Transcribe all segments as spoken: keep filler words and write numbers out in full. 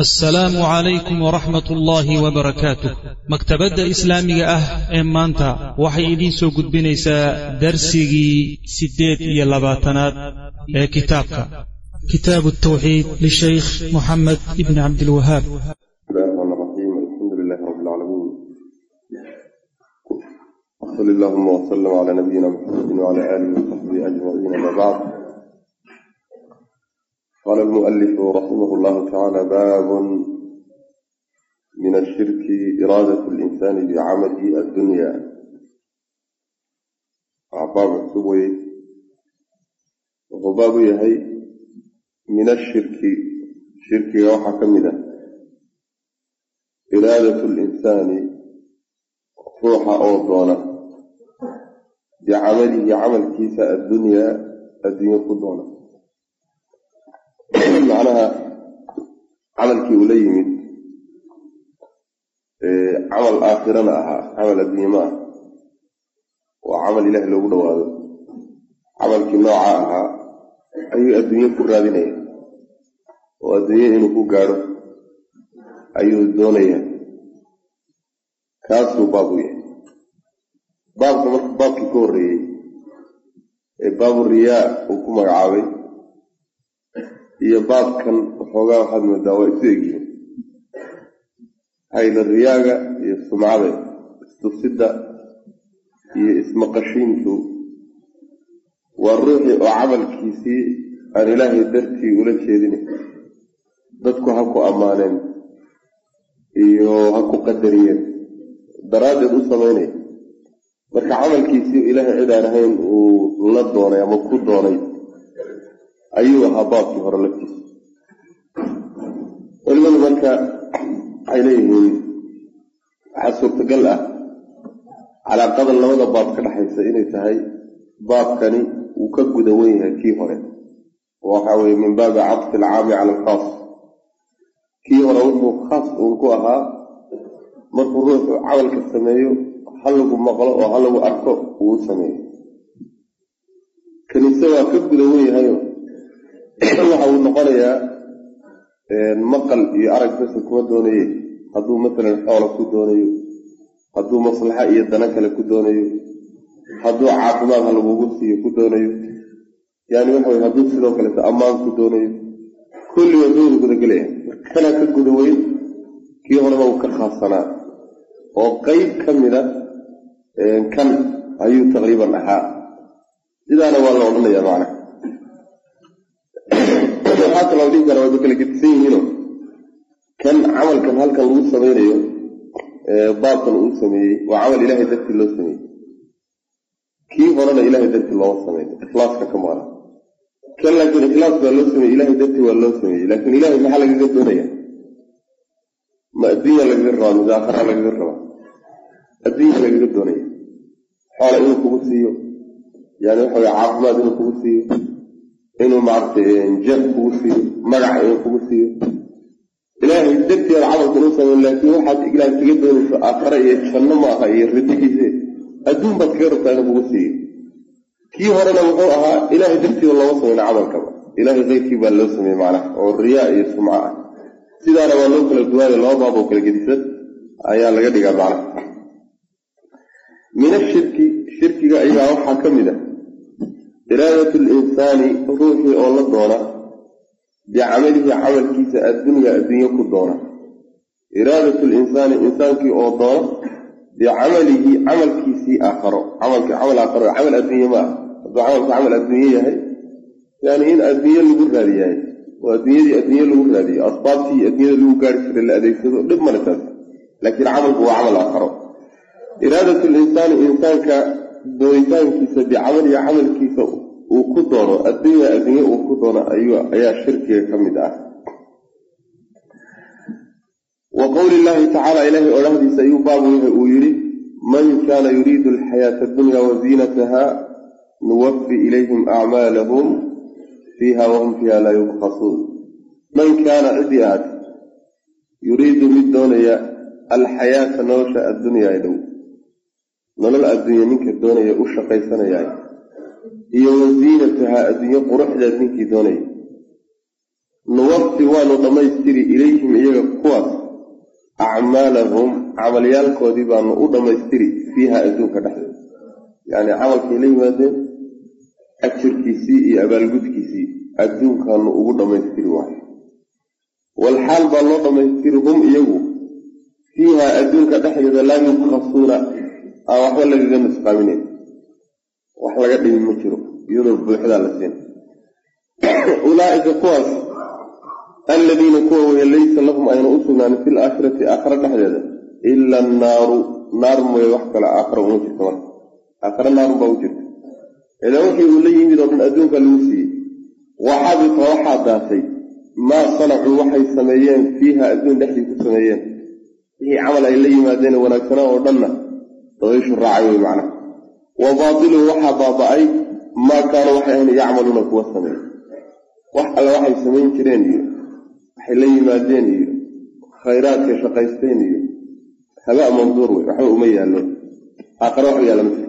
السلام عليكم ورحمة الله وبركاته. مكتبة إسلامية أه إمانتا وحي إدين سو قد بنيسا درسيجي سديد يلباتنات كتابك كتاب التوحيد للشيخ محمد ابن عبد الوهاب. بسم الله الرحمن الرحيم. الحمد لله رب العالمين، وصلى اللهم وسلم على نبينا محمد وعلى آله وصحبه أجمعين. ما بعد، قال المؤلف رحمه الله تعالى: باب من الشرك إرادة الإنسان بعمله الدنيا. عباب السبوي وباب يهي من الشرك شرك روحة كمدة إرادة الإنسان روحة أوضانا بعمله عمل كيسة الدنيا الدنيا قدونا. معناها عمل كيوليمد عمل آخرنا عمل الدنيا وعمل إله لو دواد عمل كنوعها أي الدنيا كرادينية والدنيا إنه كجار أي الدنيا كاسو بابوية باب كمان باب كوري باب الرياء وكم عاوي هي باب كان حوجا واحد من الدواء تيجي هاي الرياء هي السمعة استصدق هي اسم قشينته والروح وعمل كيسي أن إلهي درتي ولا شيء dadku ha ku amaaneen iyo ha ku qadariyeen daraadad u sameeyay marka amalkiisii ilaahay cid aan ahayn uu la doonay ama ku doonay ayuu habaabki hore la tis waliba marka ay leeyihiin xasuurtagal ah calaaqada labada baab ka dhaxaysa inay tahay baabkani uu ka gudawan yahay kii hore waxa weeye min baab atf al-aam ala al-khas kii hore wuxuu khas uu ku ahaa markuu ruuxu camalka sameeyo hal lagu maqlo oo hal lagu arko uu sameeyo kanisa waa ka gudawan yahay waxa uu noqonayaa maqal iyo arag bas kuma doonayo hadduu mesela xoolo ku doonayo hadduu maslaxa iyo dana kale ku doonayo hadduu caafimaad hal lagu siiyo ku doonayo yani waxa weeye hadduu sidoo kale ammaan ku doonayo kulli wadoodu guda galaya kana ka gudaweyn kii horeba uu ka khaasanaa oo qayb ka mida kan ayuu taqriiban ahaa sidaana waa la odhanayaa macna waxaa kaloo dhihi kara waa kala gedisan yihiino kan camalkan halkan lagu samaynayo baabkan uu sameeyey waa camal ilaahay dartii loo sameeyey kii horena ilaahay dartii looma sameeyo ikhlaaska ka maqan kan laakiin ikhlaas waa loo sameeyey ilaahay dartii waa loo sameeyey laakiin ilaahay maxaa lagaga doonaya ma adduunya lagaga rabaa mid aakhara lagaga rabaa adduunya lagaga doonaya xoola inuu kugu siiyo yani waxa weye caafimaad inuu kugu siiyo inuu maaragtay jeeb kugu siiyo magac inuu kugu siiyo ilaahay dartii aan camalkan u sameyn laakiin waxaad ilaahay kaga doonayso aakhara iyo janno maaha iyo ridigiise adduun baad kaga rabtaa inuu kugu siiyo kii horena wuxuu ahaa ilaahay dartiiba looma sameyna camalkaba ilaahay keyrkii baa loo sameeyey macnaha oo riyaa iyo sumca ah sidaana waa loo kala duwaayo laba baab oo kala gedisan ayaa laga dhigaa macnaha min ashirki shirkiga ayaa waxaa ka mid ah iraadatu linsaani ruuxii oo la doona bicamalihi camalkiisa addunya adduunye ku doona iraadatu linsaani insaankii oo doona bicamalihi camalkiisii aakharo camalkii camal aakharo camal adduunye ma ah hadduu camalku camal adduunye yahay yani in adduunye lagu raadiyahay oo adduunyadii adduunye lagu raadiyo asbaabtii adduunyada lagu gaari jiray la adeegsado dhib male taas laakiin camalku waa camal aakharo iraadatu linsaani insaanka doonitaankiisa bicamalihi camalkiisa uu ku doono addunya adduunye uu ku doono ayuu ayaa shirkiga ka mid ah wa qowli llahi tacaala ilaahay odhahdiisa ayuu baabu yahay uu yidhi man kaana yuriidu alxayaata addunya waziinataha nuwafi ilayhim acmaalahum fiiha wahum fiiha laa yubkhasuun man kaana cidii aad yuriidu mid doonaya alxayaata nolosha addunyaa ay dhow nolol addunya ninka doonaya u shaqaysanayaa iyo waziinataha adduunye quruxdeed ninkii doonaya nuwaffi waanu dhammaystiri ilayhim iyaga kuwaas acmaalahum camalyaalkoodii baanu u dhammaystiri fiiha adduunka dhexdeeda yacni camalkay la yimaadeen ajirkiisii iyo abaalgudkiisii adduunkaanu ugu dhammaystiri waayo walxaal baa loo dhammaystiri hum iyagu fiiha adduunka dhexdeeda laa yubkhasuuna aan waxba lagaga nusqaaminayn wax laga dhimi ma jiro iyadoo buuxdaa la siin ulaa'ika kuwaas aladiina kuwa weeye laysa lahum ayna u sugnaanin fi laakhirati aakhara dhexdeeda ila annaaru naar mooye wax kale aakhara uma jirta marka aakhara naarun baa u jirta idan wixii uu la yimid oo dhan adduunka lagu siiyey waxabita waxaa daatay maa sanacuu waxay sameeyeen fiiha adduun dhexdii ku sameeyeen wixii camal ay la yimaadeen wanaagsanaa oo dhanna dabayshu raacay wey macnaha wa baatiluhu waxaa baaba'ay maa kaanu waxay ahayn yacmaluuna kuwa sameey wax alle waxay samayn jireen iyo waxay la yimaadeen iyo khayraadkay shaqaysteen iyo habaa manduur wey waxba uma yaallo aakhare waxu yaalla ma jiro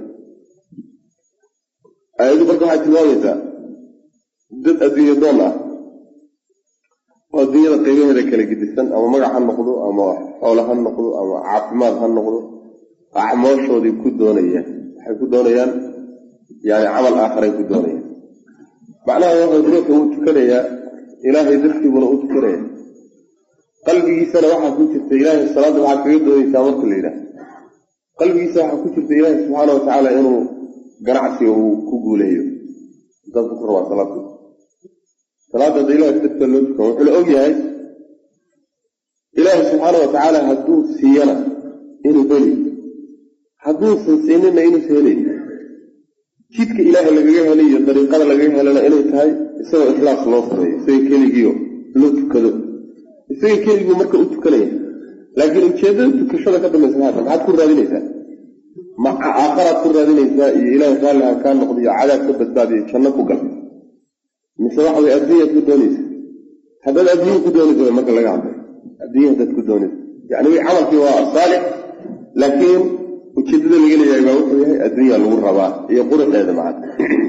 aayaddu marka waxay tilmaamaysaa dad adduunyo doon ah oo adduunyada qaybaheeda kala gedisan ama magac ha noqdo ama xoolo ha noqdo ama caafimaad ha noqdo acmooshoodii ku doonayaan waxay ku doonayaan yani camal aakharay ku doonayaan macnaha wuxuu ruuxu uu tukanayaa ilaahay dartiibuna u tukanaya qalbigiisana waxaa ku jirta ilaahay salaadda waxaa kaga doonaysaa marka la yidhaah qalbigiisa waxaa ku jirta ilaahay subxaana watacaala inuu ganacsiga uu ku guuleeyo dadku ku rabaa salaadda salaadda hadda ilahay darteed loo tukan wuxuu la og yahay ilaahay subxaana watacaala hadduu siiyana inuu heli hadduusan siinina inuusa helayn jidka ilaahay lagaga helay iyo dariiqada lagaga helana inay tahay isagoo ikhlaas loo sameeyo isaga keligiio loo tukado isaga keligii marka u tukanaya laakiin ujeeddada tukashada ka dambaysa maata maxaad ku raadinaysaa ma aakharaad ku raadinaysaa iyo ilaahay raalliha kaa noqdo iyo cadaab ka badbaadiyo janno ku gal mise waxa way adduunyaad ku doonaysa haddaad adduunya ku doonaysa marka laga hadlay adduunya haddaad ku doonaysa yacni way camalkii waa saalix laakiin ujeeddada laga leeyahay baa wuxuu yahay adduunya lagu rabaa iyo quruxdeeda macad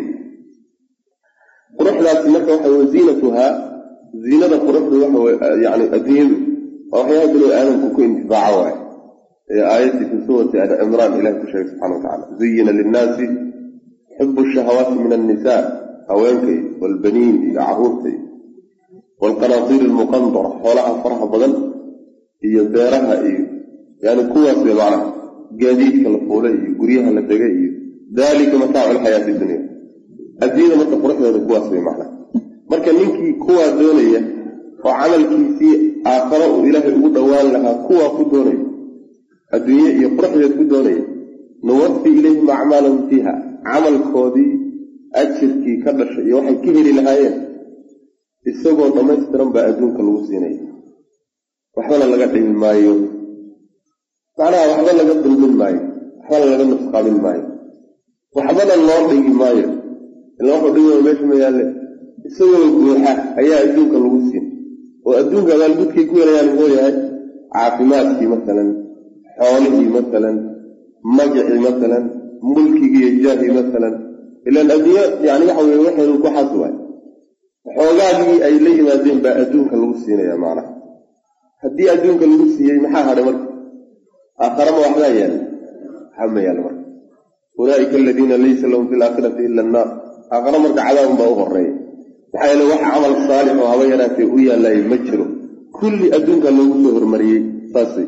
quruxdaasi marka waxa way ziinatuhaa ziinada quruxdu waxa way yani adduunyadu waa waxyaaba binu aadamku ku intifaaco waaye ee aayaddii fi suurati ali cimraan ilahi ku sheegay subxana watacaala zuyina linnaasi xubu shahawaati min annisaa haweenkay waalbaniin iyo caruurtay waalqanaatiir almuqandara xoolaha faraha badan iyo beeraha iyo yani kuwaas bay macnaha gaadiidka la fuulay iyo guryaha la degay iyo daalika mataacu alxayaati dunya adduunyada marka quruxdeeda kuwaas bay macnaha marka ninkii kuwaa doonaya oo camalkiisii aakharo uu ilaahay ugu dhowaan lahaa kuwaa ku doonaya adduunye iyo quruxdeed ku doonaya nuwafi ilayhim acmaalahum fiiha camalkoodii ajirkii ka dhashay iyo waxay ka heli lahaayeen isagoo dhammaystiran baa adduunka lagu siinaya waxbana laga dhimi maayo macnaha waxba laga dulmin maayo waxbana laga nusqaamin maayo waxbana loo dhigi maayo ila waxuu dhigi meesha ma yaalle isagoo buuxa ayaa adduunka lagu siin oo adduunka abaalgudkay ku helayaan muxuu yahay caafimaadkii masalan xoolihii masalan magacii masalan mulkigii iyo jaahii masalan ilaan adduunyo yani waxa weye waxaynu ku xasuwaay xoogaagii ay la yimaadeen baa adduunka lagu siinaya macnaha haddii adduunka lagu siiyey maxaa hadhay marka aakharama waxbaa yaalla waxba ma yaalla marka ulaa'ika aladiina laysa lahum fi laakhirati ila annaar aakhara marka cadaabun baa u horeeya maxaa yeele wax camal saalix oo haba yaraatee u yaallaaye ma jiro kulli adduunka loogu soo hormariyey saasay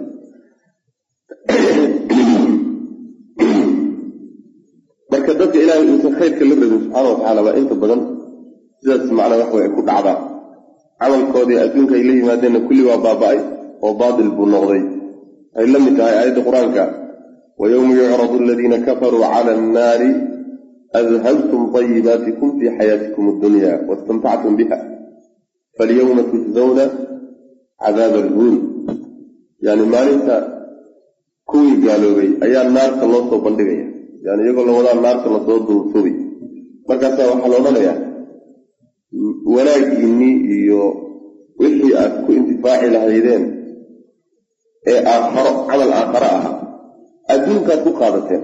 marka dadka ilaahay uusan khayrka la rabin subxaana watacaala baa inta badan sidaas macnaa wax way ay ku dhacdaa camalkoodii adduunka ay la yimaadeenna kulli waa baaba'ay oo baatil buu noqday waxay la mid tahay aayadda qur-aanka wa yowma yucradu aladiina kafaruu cala annaari adhabtum طayibaatikum fii xayaatikum addunya waistamtactum biha falyawma tujzawna cadaaba alhuun yani maalinta kuwii gaaloobay ayaa naarta loo soo bandhigaya yani iyagoo la wadaa naarta lasoo duultubay markaasaa waxaa la odhanayaa wanaagiinnii iyo wixii aad ku intifaaci lahaydeen ee aakharo camal aakharo ah adduunkaad ku qaadateen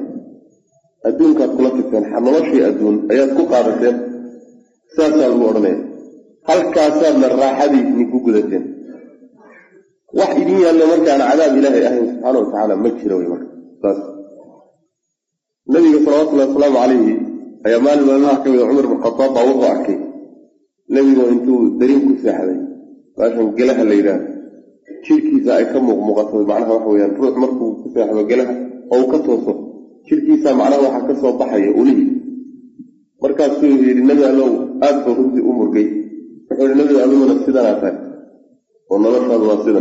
adduunkaad kula tagteen noloshii adduun ayaad ku qaadateen saasaa lagu odhanaya هل كاسرنا الراحة دي نقول قدتين واحد يلا مركا على عذاب إلهي أهل سبحانه وتعالى مكشر ويمر بس النبي صلى الله عليه وسلم عليه أي مال الله كم عمر بن الخطاب وهو أحكي النبي وأنتو درينكو ساحرين عشان قلها الليلان شركي زي كم مغطى معناها وحويان تروح مركو ساحر وقلها أو كتوصف شركي سا معناها وحكسه ضحية أولي مركز سوري النبي قال له أدفع رمزي أمور جي فقال النبي قال له نفسدنا أفاك ونرشد واصلا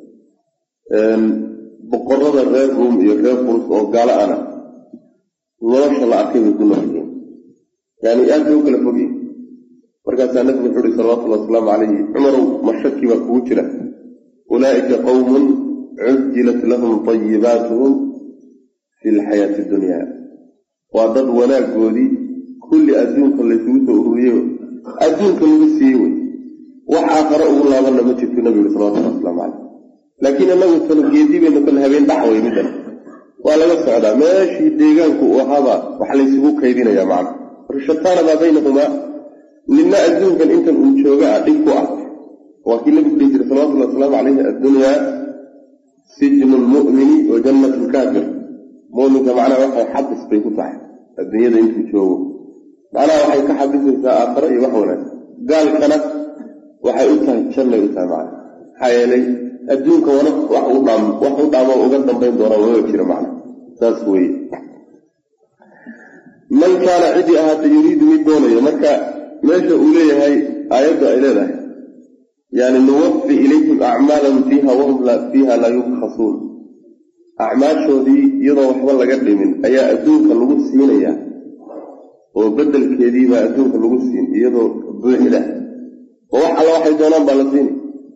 بقرر الغير روم يغير فرص وقال أنا نرشد العقيم يكون نحكين يعني أدفع كل فقيه مركز النبي محمد صلى الله عليه وسلم عليه عمر مشكي وكوترة أولئك قوم عجلت لهم طيباتهم في الحياة الدنيا وضد ولا قولي كل أدونك اللي توسع أرويه أدونك اللي بسيوي وآخر أقول الله والله ما تشوف النبي صلى الله عليه وسلم عليه لكن النبي صلى الله عليه وسلم يقول هبين دعوة مثلا ولا يسعد ماشي ديجانك وهذا وحلي سبوك هيدينا يا معلم الشيطان ما بينهما لما أدونك أنت الأنشوجة تقوى وكل النبي صلى الله عليه وسلم عليه الدنيا سجن المؤمن وجنة الكافر مؤمن كمعنى واحد حبس بيكون الدنيا ده أنت تشوفه معنى واحد كحبس إنسان آخر يوحونا قال كلام وحيقولها الشر يقولها معنا حيالي أدونك ونف وحوط عم وحوط عم وقدم بين دورا ويكشر معنا تسوي من كان عدي أهات يريد من دونه مكة ماشي أوليه هاي آيات إليه يعني نوفي إليهم أعمالا فيها وهم لا فيها لا يبخصون أعمال شو دي يضع والله قبل من أي أدونك اللغوسين يا وبدل كذي ما أدونك اللغوسين يضع بوحدة وواحد واحد دونان بالسين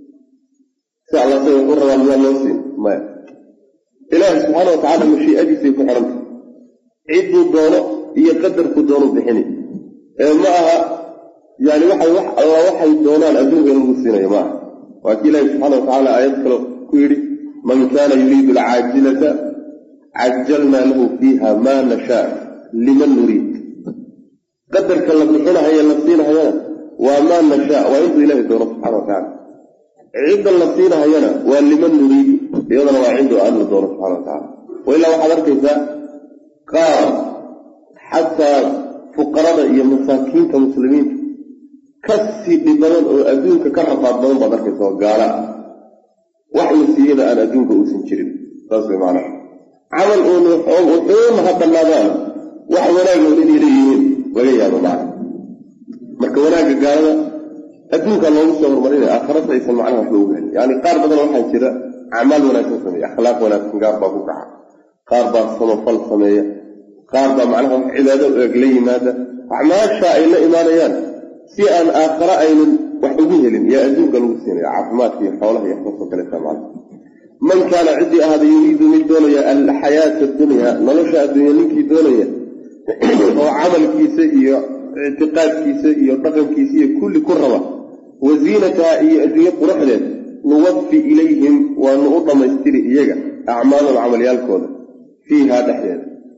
سأل الله يقول رضي الله عنه ما إله سبحانه وتعالى مشي أجي في كحرمت عدوا الدونة يقدر كدونه بحني معها يعني واحد واحد الله واحد دونان أدونك اللغوسين يا جماعة وأكيد الله سبحانه وتعالى آيات كيري من كان يريد العاجلة عجلنا له فيها ما نشاء لمن نريد قدر كلام بحنا هي نفسنا هي وما نشاء وعند إله الدور سبحانه وتعالى عند نفسنا هينا ولمن نريد يضنا وعنده أن الدور سبحانه وتعالى وإلا وحضرت إذا قال حتى فقراء مساكين كمسلمين كسي لبنان أدونك كرفع بنان بضرك إذا قال واحد سيئنا أنا أدونك أسنشرين تصبح معنا عمل أمور هذا النظام واحد ولا يقول لي ليين وغير هذا معنا marka wanaaga gaalada adduunka loo soo hormarinay aakhirada ay samacna wax loo gaari yani qaar badan waxa jira amal wanaagsan sameeya akhlaaq wanaagsan gaar baa ku dhaca qaar baa samafal sameeya qaar baa macnaha cibaado eegla yimaada acmaasha ay la imaanayaan si aan aakhira aynan wax ugu helin ya adduunka lagu siinay caafimaadka iyo xoolaha iyo xusn kale samaan man kana cidi ahada yuriidu min doonaya al hayat ad-dunya nolosha adduunka ninkii doonaya oo amalkiisa iyo اعتقاد كيسة يطقم كيسية كل كربة وزينتها هي أدوية قرحة نوفي إليهم ونقطة ما يستري إيجا أعمال العمليات كودة فيها دحية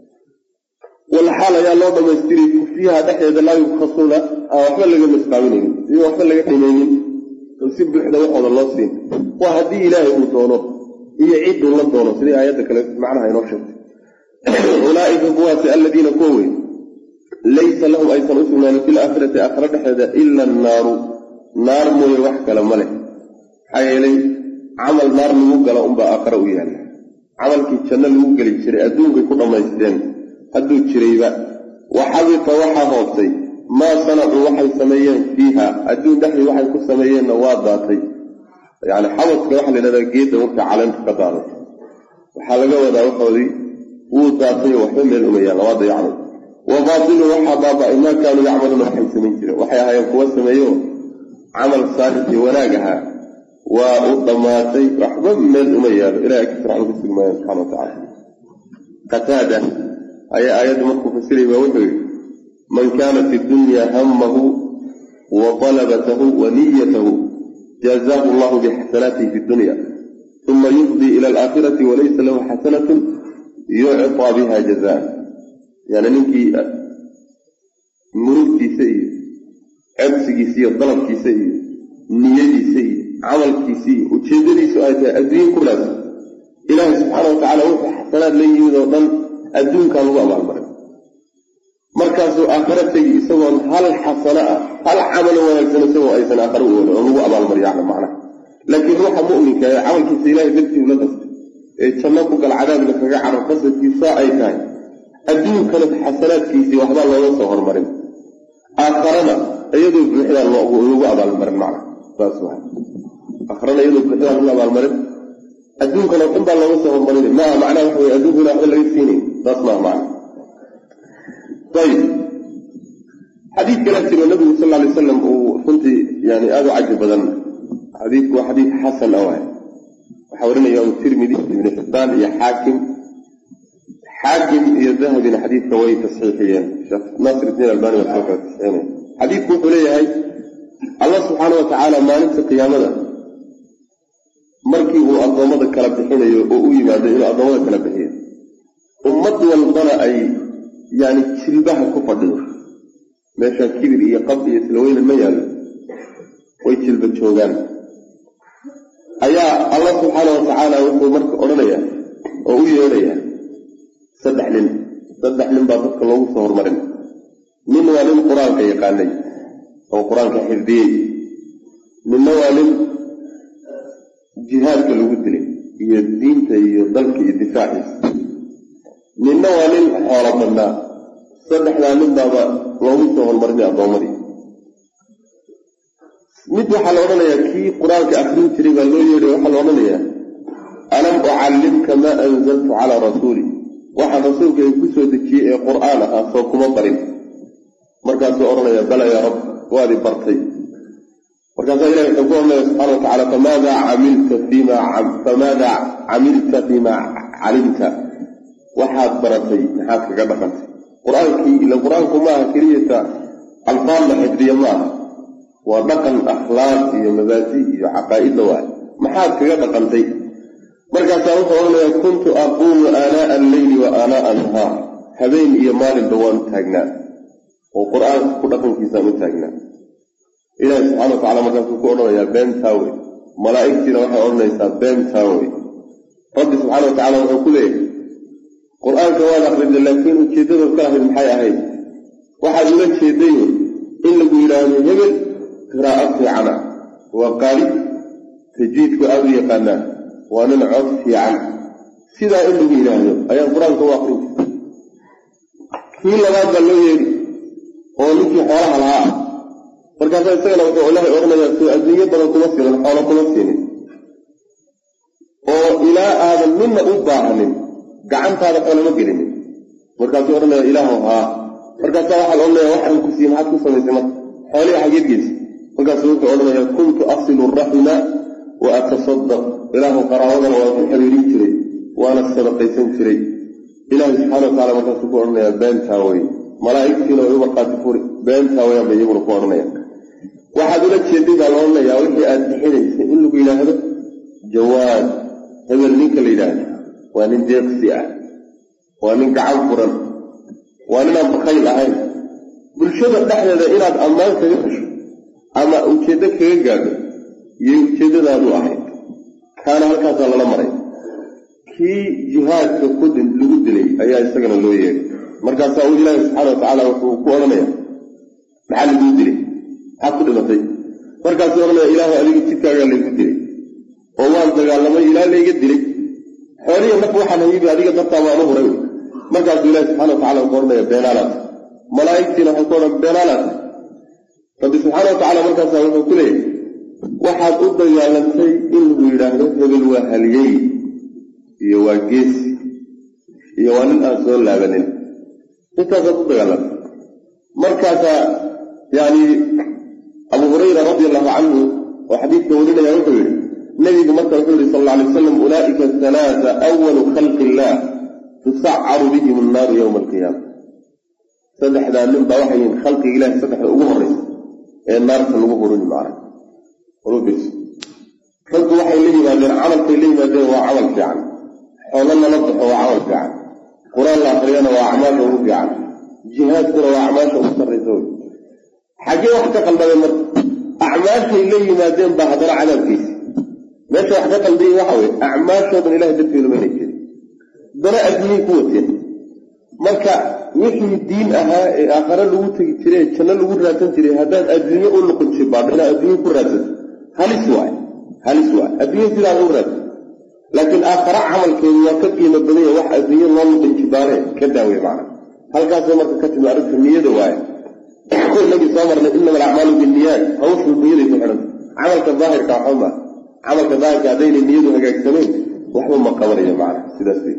والحالة يا الله ما يستري فيها دحية لا يبخصون أو أحمل لك المسقاوين يو أحمل لك حينين وسيب بحدة وحوض الله سين وهدي إلهي مطونه هي عيد الله دونه سيدي آياتك معناها ينوشت أولئك بواسع الذين كوي ليس لهم أي صنوسنا في الآخرة أخرج حدا إلا النار نار موي وحكا لملك حيالي عمل نار لوقل أم بآخر ويانا عمل كي تشنى لوقل يتشري أدوك يكون ما يسدين أدوك تشري بقى وحبط وحا هوبسي ما صنعوا وحي سميين فيها أدوك دحي وحي كل سميين نواد ذاتي يعني حبط كوحي لنا جيد وقت علم قداره وحلقة وذا وحوذي وذاتي وحمل الأمية نواد يعني وباطل وحا بابا إما كانوا يعملون وحي سمين جري وحي هاي قوة سميون عمل صالح وناجها وأضماتي رحمة من الأمية إلى أكثر عنه بسم الله سبحانه وتعالى قتادة أي آيات مخفوف السري ووحي من كان في الدنيا همه وطلبته ونيته جزاه الله بحسناته في الدنيا ثم يفضي إلى الآخرة وليس له حسنة يعطى بها جزاء يعني نمكي مرودتي سيء codsigiisa iyo dalabkiisa iyo niyadiisa iyo camalkiisa iyo ujeedadiisu ay tahay adduunye ku laasa ilaahay subxaana watacaala wuxuu xasanaad la yimid oo dhan adduunkaa lagu abaalmaray markaasuu aakhare tegi isagoon hal xasano ah hal camalo wanaagsan isagoo aysan aakhare u oolin oo lagu abaalmariyo ala macnaha laakiin ruuxa mu'minka ee camalkiisa ilaahay dartii ula qastay ee janno ku gal cadaabna kaga carar qasadkiisa ay tahay adduunkana xasanaadkiisii waxbaa looga soo hormarin aakharana iyadoo buuxdaa lagu abaalmarin macna saas waa aakharana iyadoo buuxdaa lagu abaalmarin adduunkana waxunbaa looga soo hormarin maa macnaha waxa weye adduunkana waxba laga siinayn saas maa macna ayib xadiid kala jiro nabigu sal lla alay wasalam uu runtii yani aada u caji badan xadiidku waa xadiid xasan ah waay waxaa warinaya u tirmidi ibnu xibbaan iyo xaakim xaakim iyo dahabina xadiidka way tasxiixiyeen sheekh naasir iddiin albani waa soo kala tasxiixinaya xadiidku wuxuu leeyahay allah subxaana watacaala maalinta qiyaamada markii uu addoommada kala bixinayo oo u yimaado inuu addoommada kala bixiyo ummad walbana ay yani jilbaha ku fadhido meeshaa kibir iyo qab iyo isla weynan ma yaallo way jilba joogaan ayaa allah subxaana watacaala wuxuu marka odhanayaa oo u yeedhayaa saddex nin saddex nin baa dadka loogu soo hormarin nin waa nin qur-aanka yaqaanay oo qur-aanka xifdiyey ninna waa nin jihaadka lagu dilay iyo diinta iyo dalka iyo difaaciisa ninna waa nin xoolo badnaa saddexdaa nin baaba loogu soo hormarinay addoommadii mid waxaa la odhanayaa kii qur-aanka akrin jiray baa loo yeedhay waxaa la odhanayaa alam ucallimka maa anzaltu calaa rasuuli waxaan rasuulka ay ku soo dejiyey ee qur-aan ahaa soo kuma barin markaasuu odhanayaa bala yaa rab waadi bartay markaasaa ilahi wuxuu ku odhanaya subxana watacaala famaadaa camilta fiima famaadaa camilta fiimaa calimta waxaad baratay maxaad kaga dhaqantay qur-aankii ila qur-aanku maaha keliyata alfaad la xifdiya maaha waa dhaqan akhlaaq iyo mabaadi iyo caqaa'idda waay maxaad kaga dhaqantay markaasaa wuxuu odhanayaa kuntu aquumu aanaa'a alleyli wa aanaa'a annahaar habeen iyo maalinba waan u taagnaa oo qur-aanka ku dhaqankiisaan u taagnaa ilaahi subxana wa tacala markaasuu ku odhanayaa beentaa wey malaa'igtiina waxay odhanaysaa beentaa wey rabbi subxaana wa tacala wuxuu ku leeyahay qur-aanka waad akrida laakiin ujeeddadaad ka ahayd maxay ahayd waxaad ula jeedayo in lagu yidhaahdo hebel qiraa'ad fiicana waa qaali tajwiidku aada u yaqaanaa waa nin cod fiican sidaa in lagu yidhaahdo ayaa qur-aanka u akrin jirta kii labaad baa loo yeedhi oo ninkii xoolaha lahaa ah markaasaa isagana wuxuu ilaahay odhanayaa soo adduunyo badan kuma siinin xoolo kuma siinin oo ilaa aadan midna u baahanin gacantaada xoolama gelinin markaasuu odhanaya ilaahu haa markaasaa waxaa la odhanaya waxaan ku siiye maxaad ku samaysay marka xoolihii xageed geysa markaasuu wuxuu odhanaya kuntu asilu raxima wa atasadaq ilaahu qaraawadana waa ku xiriirin jiray waana sadaqaysan jiray ilaahi subxana watacala markaasuu ku odhanaya beentaa wey malaa'igtiina way u markhaati furi beentaa weyaanba iyaguna ku odhanaya waxaad ula jeeday baa la odhanayaa wixii aad bixinaysay in lagu yidhaahdo jawaad hebel ninka la yidhaahdo waa nin deeqsi ah waa nin gacan furan waa ninaan bakayl ahayn bulshada dhexdeeda inaad ammaan kaga hesho ama ujeeddo kaga gaadho iyay ujeeddadaadu ahayd kaana halkaasaa lala maray kii jihaadka ku lagu dilay ayaa isagana loo yeedhay markaasaa uu ilaahi subxaana watacaala wuxuu ku odhanaya maxaa laguu dilay maxaad ku dhimatay markaasuu odhanaya ilaahu adiga jidkaagaa laygu dilay oo waan dagaalamay ilaa layga dilay xooliya naf waxaan hayibi adiga dartaa waan u huray markaasuu ilaahi subxana watacala wuxuu odhanaya beenaalaata malaa'igtiina waxay ku odhan beenaalaata rabbi subxaana watacala markaasaa wuxuu ku leeyahay waxaad u dagaalantay in lagu yidhaahdo hebel waa haliyey iyo waa geesi iyo waa nin aan soo laabanin intaasaad u dagaalantay markaasaa yani abu hurayra radi allahu canhu oo xadiidka warinaya wuxuu yidhi nabigu marka wuxuu yihi sal alla alay wasalam ulaa'ika halaata awalu khalqi illaah tusacaru bihim annaaru yowma alqiyaama saddexdaa nin baa waxay yihiin khalqiga ilahi saddexda ugu horraysa ee naarta lagu hurini macna rubis raggu waxay la yimaadeen camalkay la yimaadeen waa camal fiican xoolo lala baxo waa camal fiican qur-aan la akriyana waa acmaasha ugu fiican jihaadkuna waa acmaasha ugu sarraysa wey حاجة وحدة قلبها مرة أعمال شيء لي مادين بهدر على الكيس ماشي وحدة قلبي وحوي أعمال شوطن إله دفي لمنك دنا أدني قوتين marka wixii diin ahaa ee aakhira lagu tagi jiray janno lagu raadsan jiray haddaan adduunyo u noqon jibaadina adduunyo ku raadsan halis waay halis waay adduunyo sidaa lagu raadsan laakiin aakhira camalkeedu waa ka qiimo badan yahay wax adduunyo loo noqon jibaare ka daaway macna halkaas marka ka timi arrinta niyada waay nabi soo marnay innama al-a'maalu bin-niyyat hawshu niyada ku xiran camalka daahirka xuma camalka daahirka hadayna niyadu hagaagsaneyn waxba ma qabanayo macna sidaas weey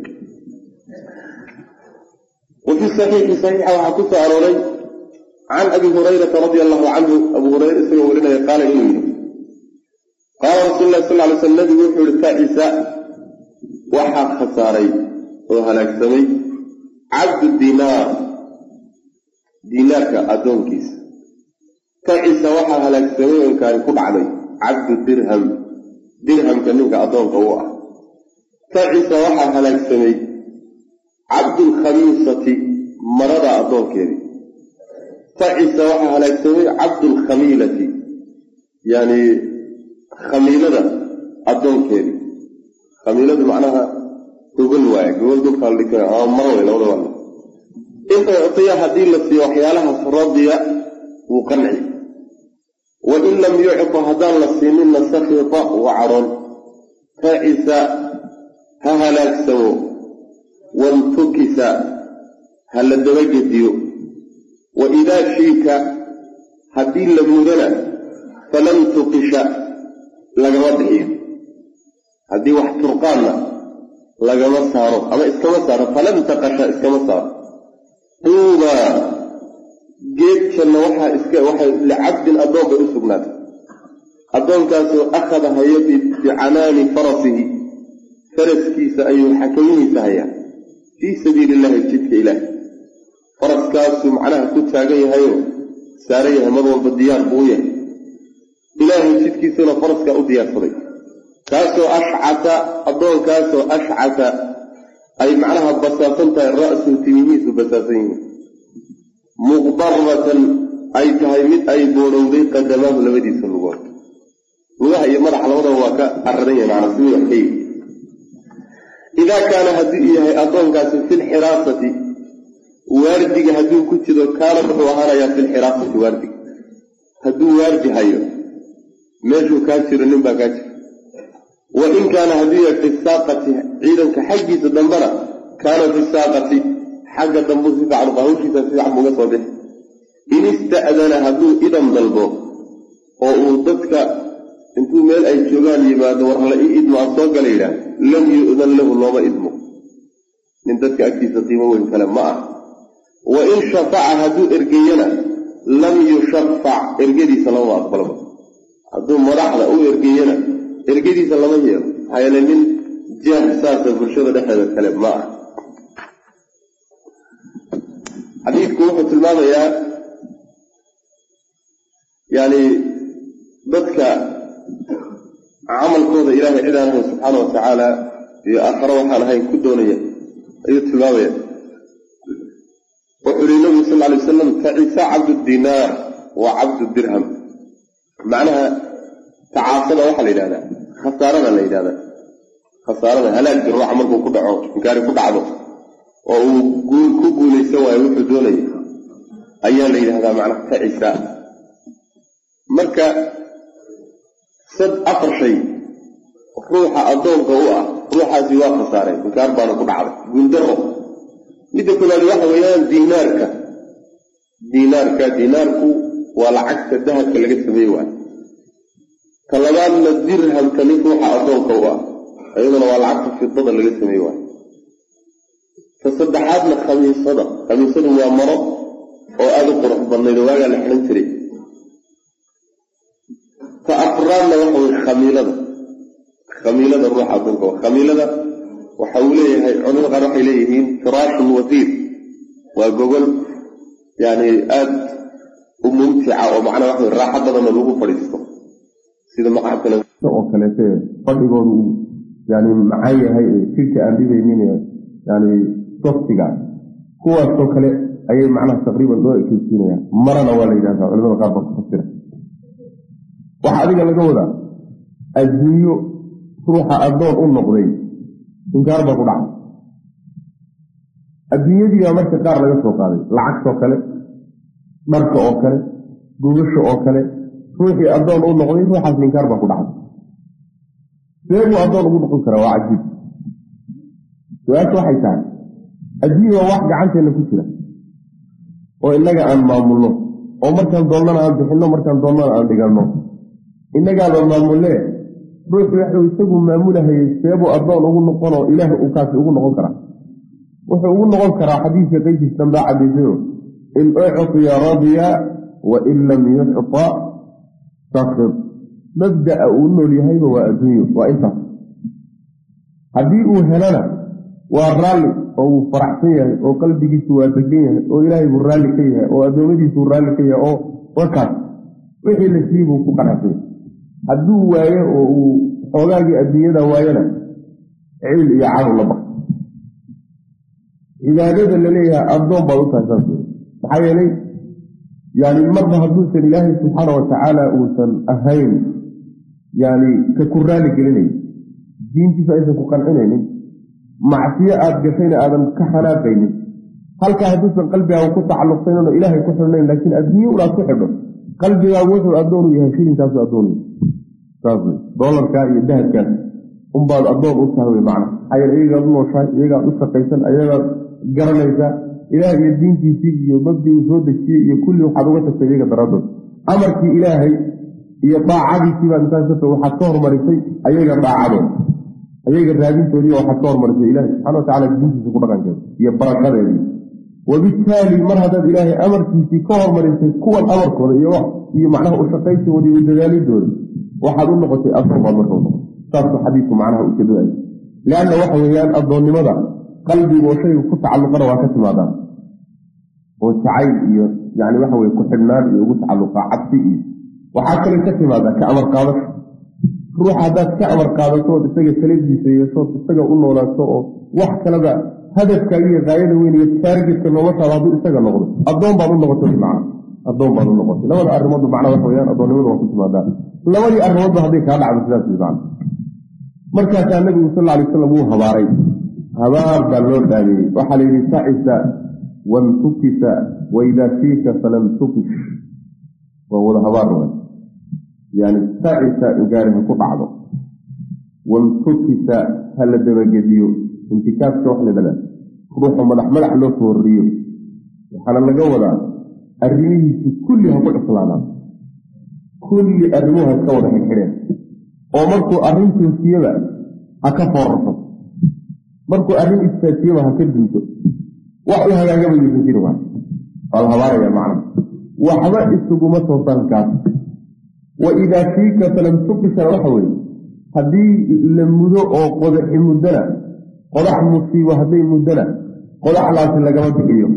وفي الصحيح صحيح وحكوث أروري عن أبي هريرة رضي الله عنه أبو هريرة اسمه ولنا قال إنه قال رسول الله صلى الله عليه وسلم يوحي للتائسة وحق خساري وهلاك سمي عبد الدينار دينارك أدون كيس تائسة وحق هلاك سمي وكان يكون علي عبد الدرهم درهم كنوك أدون قوة تائسة وحق هلاك سمي عبد الخميسة مرض أدون كيري تعيسى وحا هلاك سمي عبد الخميلة يعني خميلة أدون كيري خميلة معناها تقول واي قول دوك قال لك آه مروي لو لو إنت يعطيها هديلة في وحيالها سراضية وقنعي وإن لم يعطى هدان للسنين سخط وعرون تعيسى هلاك سمو وانتكس هل الدوجديو وإذا شيك هدين لمدنا فلم تقش لقمته هدي واحد ترقانا لقم صاروا أما إسكما صاروا فلم تقش إسكما صار طوبى جيت شن وحى إسكا وحى لعبد الأضوب بأسبنات أضوب كاسو أخذها يدي بعنان فرسه فرس كيس أي حكيمي سهيا في سبيل الله الجدك إله فرس كاسو معناها كنت ساقية هايو ساريها مضوى بالديار بوية إله الجدك سنة فرس كأو ديار صديق كاسو أشعث أضوء كاسو أشعث أي معناها بساطنة الرأس تميميس بساطين مغضرة أي تهيمت أي بورودي قدماه لبدي سلوات وها هي مرح الوضع وكا أردية مع رسول الله إذا كان هديه أضون كاسو في الحراسة واردك هدو كتدو كان بحوهانا في الحراسة واردك هدو وارد هايو ماشو كاتر نمبا كاتر وإن كان هديه في الساقة عيدا كحجي تدنبرا كان في الساقة حق دنبوسي بعد ظهوشي تنسي عمو قصوده إن استأذن هدو إذا مضلبو وأوضتك انتو ميل أي شغال يباد ورحلة إذن أصوك ليلا لم يؤذن له الله إذنه ننتك أكتي سقيمة والكلام معه وإن شفع هدو إرقينا لم يشفع إرقيدي صلى الله عليه وسلم هدو مرحلة أو إرقينا إرقيدي صلى الله عليه وسلم حيانا من جهة ساسة بالشغل ده هذا الكلام معه حديث كوحة الماضي يا يعني بدك عمل كود إلهي إله سبحانه وتعالى يأخر وحال هاي كدونية أيها التلاوية وحولي النبي صلى الله عليه وسلم تعيسى عبد الدينار وعبد الدرهم معناها تعاصل وحال إلهنا خسارنا الإلهنا خسارنا هلاك جروح عملكم كدعو مكاري كدعو وقول كقول يسوى يوحدوني أيها الإلهنا معناها تعيسى مركا سد أفر شيء روح أضوء قوة روح زواق صاري وكاربانا كل عرض قول دره إذا كنا الواحد ويان دينارك دينارك دينارك ولا عكس الذهب كاللي قد سميوان كاللبان الدرهم كليك روح أضوء قوة أيضا ولا عكس في الضد اللي قد سميوان فصدحاتنا خميس صدق خميس صدق هو مرض وآذو قرح بالنيل واقع لحنا نسري فأفرادنا وحو الخميلة خميلة الروح أبوك خميلة وحوليه عنق روح إليهين فراش وثير وقبل يعني آد وممتعة ومعنى وحو الراحة بدنا نلوه فريسته سيدا ما قعدت لنا وكالتين قد يقولوا يعني معايا هاي تلك أنبيه يمين يعني صفتك هو السوكالي ayay macnaha taqriiban loo ekeysiinayaan marana waa la yidhahdaa culamada qaar baa ku fasira waxaa adiga laga wadaa adduunyo ruuxa addoon u noqday inkaar baa ku dhacay adduunyadii baa marka qaar laga soo qaaday lacagtoo kale dharka oo kale gugasha oo kale ruuxii addoon u noqday ruuxaas inkaar baa ku dhacday see buu addoon ugu noqon karaa waa cajiib su-aasha waxay tahay adduunya waa wax gacanteenna ku jira oo innaga aan maamulno oo markaan doonnana aan bixinno markaan doonnana aan dhiganno innagaaba maamullee ruuxu waxuu isagu maamulahayay seebuu addoon ugu noqonoo ilaah uu kaasi ugu noqon karaa wuxuu ugu noqon karaa xadiiska qaysiis dambaa cadaysayo in uctiya radiya wa in lam yucta sakib mabda'a uu nool yahayba waa adduunyo waa intaas haddii uu helana waa raalli oo uu faraxsan yahay oo qalbigiisu waa degan yahay oo ilaahay buu raalli ka yahay oo addoommadiisuu raalli ka yahay oo warkaas wixii la sii buu ku qanacsan yahay hadduu waayo oo uu xoogaagii adduunyada waayona ciil iyo cadow la baqo cibaadada la leeyahay addoon baad u tahay saas wey maxaa yeelay yani marba hadduusan ilaahay subxaana watacaala uusan ahayn yani ka ku raalli gelinayn diintiisa aysan ku qancinaynin macsiyo aada gashayna aadan ka xanaaqaynin halkaa hadduusan qalbigaaga ku tacalluqsaynano ilaahay ku xidhnayn laakiin adduunye unaad ku xidho qalbigaagu wuxuu addoon u yahay shilinkaasu addoon u yahay saas wey doolarkaa iyo dahabkaas unbaad addoon u tahay wey macna maxaa yeele iyagaad u nooshahay iyagaad u shaqaysan iyagaad garanaysaa ilaah iyo diintiisii iyo mabdi uu soo dejiyey iyo kulli waxaad uga tagtay iyaga daraaddood amarkii ilaahay iyo daacadiisii baad intaas ka waxaad ka hormarisay ayaga daacadood ayaga raadintoodii waxaad ka hormarisay ilaahay subxana watacala diintiisa ku dhaqankeeda iyo barakadeedii wabittaali mar haddaad ilaahay amarkiisii ka hormarisay kuwan amarkooda iyo iyo macnaha u shaqaysigooda iyo dadaalidooda waxaad u noqotay addoon baad marka u noqotay saasuu xadiidku macnaha u jeedoay leanna waxa weeyaan addoonnimada qalbigu oo shaygu ku tacalluqana waa ka timaadaan oo jacayl iyo yani waxa weye ku xidhnaan iyo ugu tacalluqaa cabsi iyo waxaa kalay ka timaadaa ka amar qaadasho ruuxa haddaad ka amar qaadatood isaga taladiisa yeeshood isaga u noolaato oo wax kalada hadafkaaga iyo qaayada weyn iyo taargetka noloshaada hadduu isaga noqdo addoon baad u noqotay macna addoon baad u noqotay labada arrimoodba macnaa waxa weyaan addoonnimada waa ku timaadaa labadii arrimoodba hadday kaa dhacdo sidaas wey macna markaasaa nabigu sal alay wasalam wuu habaaray habaar baa loo dhaamiyey waxaa la yidhi sacisa wantukisa waidaa fiika falam tukish waa wada habaar way yani sacisa ingaari ha ku dhacdo wantukisa ha la dabagediyo intikaafka wax la dhada ruuxu madax madax loo foorriyo waxaana laga wadaa arrimihiisi kulli ha ku islaanaan kulli arrimuhu ha iska wada xidxidheen oo markuu arrintoosiyaba ha ka foorarto markuu arrin istaajiyaba ha ka dunto wax u hagaagaba yuusan jiri waa waa la habaaraya macna waxba isuguma toosan kaas wa idaa fiika falam tukisana waxa weeye haddii la mudo oo qodaxi muddana qodax musiibo hadday muddana qodaxlaasi lagama bixiyo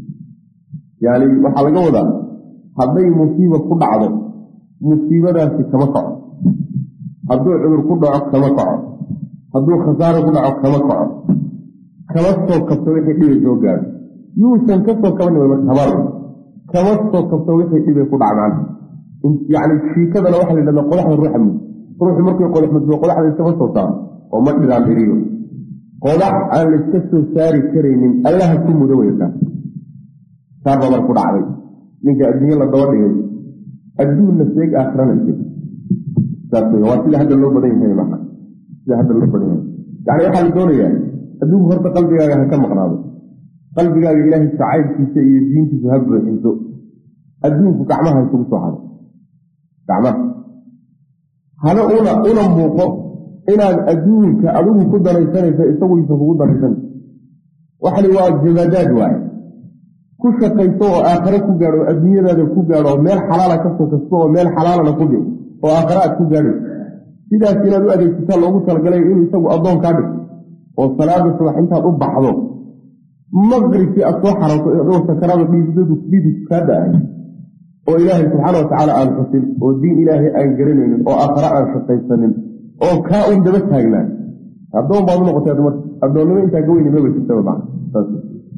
yani waxaa laga wadaa hadday musiiba ku dhacdo musiibadaasi kama kaco hadduu cudur ku dhaco kama kaco hadduu khasaaro ku dhaco kama kaco kama soo kabto wixii dhibay soo gaado yuusan ka soo kaban marka habaar kama soo kabto wixii dhibay ku dhacdaan yani shiikadana waxaa la yidhahdaa qodaxda ruuxa mud ruuxu markii qodax muddo qodaxda iskama soo saaro oo ma dhiraan dhiriyo qodax aan la iska soo saari karaynin allaha ku mudo weysaa saar baa mar ku dhacday ninka adduunye la daba dhigay adduunna seeg aakhiranaysa saas wey waa sida hadda loo badan yahay macna sida hadda loo badan yahay yani waxaa la doonayaa adduunku horta qalbigaaga ha ka maqnaado qalbigaaga ilaahay jacaylkiisa iyo diintiisa ha buuxiso adduunku gacmaha isugu soo hado gacmaha hana una una muuqo inaad adduunka adigu ku danaysanaysa isaguisa kugu danaysanaysa waxani waa jabadaad waaye ku shaqayso oo aakhare ku gaadho oo adduunyadaada ku gaadho oo meel xalaala ka soo kasto oo meel xalaalana ku dhig oo aakhare aad ku gaadhay sidaas inaad u adeegsataa loogu talagalay inuu isagu addoon kaa dhig oo salaada subax intaad u baxdo maqribkii aad soo xarato oo sakaraada dhiidadu dhiidis kaa da-ay oo ilaahay subxaana watacaala aan xusin oo diin ilaahay aan garanaynin oo aakhare aan shaqaysanin oo kaa un daba taagnaan addoon baad u noqotay marka addoonnimo intaa ka weyni maba jirtaba macna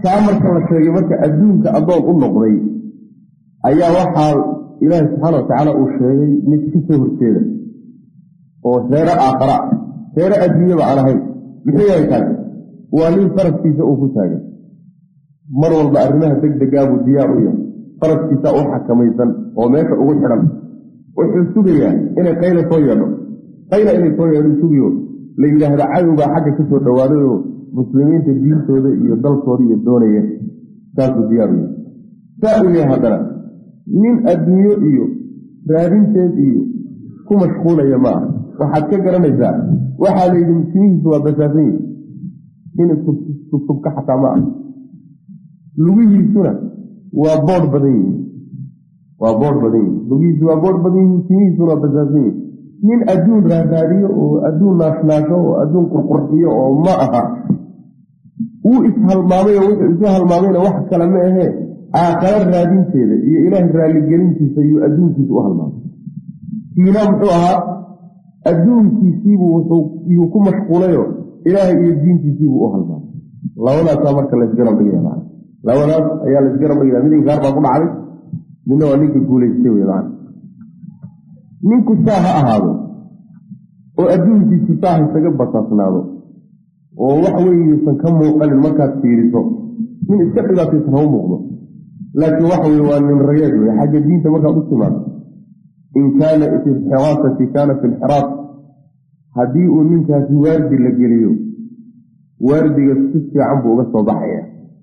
كامرك الله شيء مرك أدونك أضل النقضي أيها وحال إله سبحانه وتعالى أشيء نتكسه السيدة وسيرة آخر سيرة أدنية على هاي بحيث كان وأنين فرق في سأوه ساجة مروا بأرنها تقدقاب الديار فرق في سأوه حكميسا وماك أقول حرم وحسوك يعني إنا قيلة طويلة قيلة إنا طويلة سوبيو لإله رعايو بحاجة كسو دواليه مسلمين تدين سودة يضل صوري الدونية ساسو ديار سأوه هذا من أدنيو إيو رارين تيد إيو كو مشغولة يا ما waxaad ka garanaysaa waxa la yidhi muslimiintu waa basaasay inay subka xataa ma ah lugihiisuna waa boor badan yihiin waa boor badan yihiin lugihiisu waa boor badan yihiin muslimiintuna waa basaasay nin adduun raadaariyo oo adduun naashnaasho oo adduun qurqurxiyo oo ma aha uu ishalmaamay oo wuxuu isu halmaamayna wax kale ma ahee aakhara raadinteeda iyo ilaahay raalligelintiisa iyo adduunkiisa u halmaamay kiina muxuu ahaa adduunkiisiibuu wuxuu ku mashquulayo ilaahay iyo diintiisiibuu u halmaamay labadaasaa marka laysgarab dhigaya macana labadaas ayaa laysgarab dhigaya mid inkaar baa ku dhacday midna waa ninka guulaystay wey macana ninku saa ha ahaado oo adduunkiisu saa ha isaga basaasnaado oo wax weynaysan ka muuqanin markaad fiiriso nin iska dhibaataysan ha u muuqdo laakiin waxa weye waa nin rayeed wey xagga diinta markaad u timaado in kaana fi lxiraasati kaana fi lxiraas haddii uu ninkaasi waardi la geliyo waardiga si fiican buu uga soo baxaya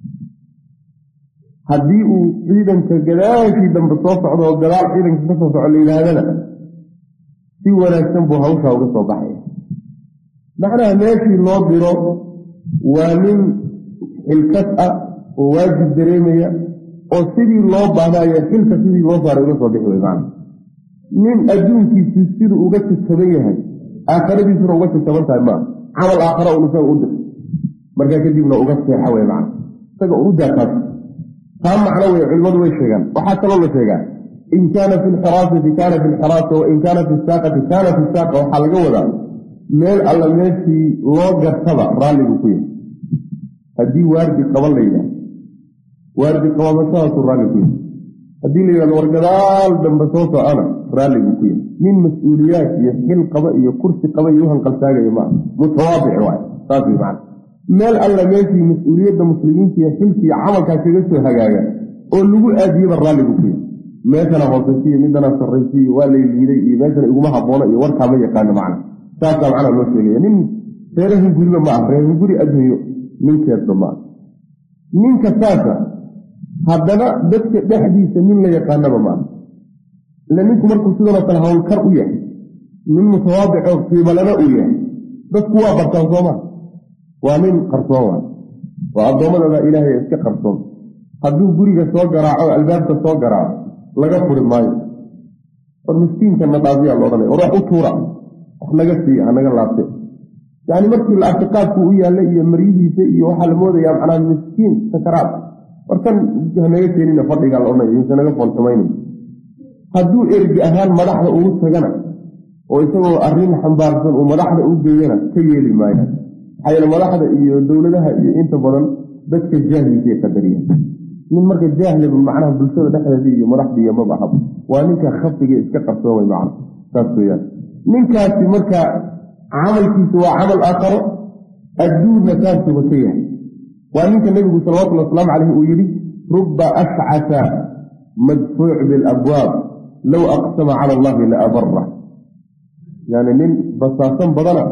haddii uu ciidanka gadaashii dambe soo socdo oo gadaal ciidanka ka soo soco la yidhaahdana si wanaagsan buu hawshaa uga soo baxaya macnaha meeshii loo diro waa nin xilkas ah oo waajib dareemaya oo sidii loo baahnayo xilka sidii loo saaray uga soo bixi wey macna nin adduunkiisii siduu uga jajaban yahay aakhiradiisuna uga jajaban tahay maa camal aakhara un isaga u dir markaa kadibna uga seexa wey macna isaga u daataas taa macno wey culimadu way sheegaan waxaa kaloo la sheegaa in kaana fi lxiraasati kaana fi lxiraasa wain kaana fi saaqati kaana fi saaqa waxaa laga wadaa meel alla meeshii loo gartaba raalligu ku yahay haddii waardi qaban la yidhaah waardi qabamashadaasuu raalli ku yahay haddii la yidhahdo war gadaal dambe soo socona raalligu ku yahay nin mas-uuliyaad iyo xil qaba iyo kursi qaba iyo u hanqaltaagayo maa mutawaabic waay saas way macana meel alla meeshii mas-uuliyadda muslimiinta iyo xilki iyo camalkaa kaga soo hagaaga oo lagu aadiyaba raalligu ku yahay meeshana hoosaysiiyo midana sarraysiiyo waa layliiday iyo meeshana iguma haboono iyo warkaa ma yaqaano macna saasaa macnaa loo sheegaya nin reerahin guriba ma ah reerahin guri adduunyo ninkeedba ma ah ninka saasa haddana dadka dhexdiisa nin la yaqaanaba ma ah ila ninku markuu sidoo kale howlkar u yahay nin mutawaadicoo qiibalana uu yahay dadku waa bartaan sooma waa nin qarsoon waay waa addoommadada ilaahay iska qarsoon hadduu guriga soo garaaco o albaabka soo garaaco laga furi maayo war miskiinka nadhaafiyaa la odhanaya war wax u tuura wax naga siiya hanaga laabte yacni markii la arka qaabkuu u yaalla iyo maryihiisa iyo waxaa la moodayaa macnaa miskiin sakaraad warkan hanaga keenina fadhigaa la odhanaya insa naga foolxumaynayo hadduu ergi ahaan madaxda ugu tagana oo isagoo arrin xambaarsan uu madaxda u geeyana ka yeeli maayaan maxaa yeele madaxda iyo dowladaha iyo inta badan dadka jaahilkay qadariyaan nin marka jaahliba macnaha bulshada dhexdeeda iyo madaxdiiyo maba ahaba waa ninka khafiga iska qarsoomay macna saas weeyaan ninkaasi marka camalkiisu waa camal aakharo adduunna saasuba ka yahay waa ninka nebigu salawatullhi wasalaamu caleyhi uu yidhi rubba ashcasa madfuuc bilabwaab low aqsama cala allahi la abara yani nin basaasan badana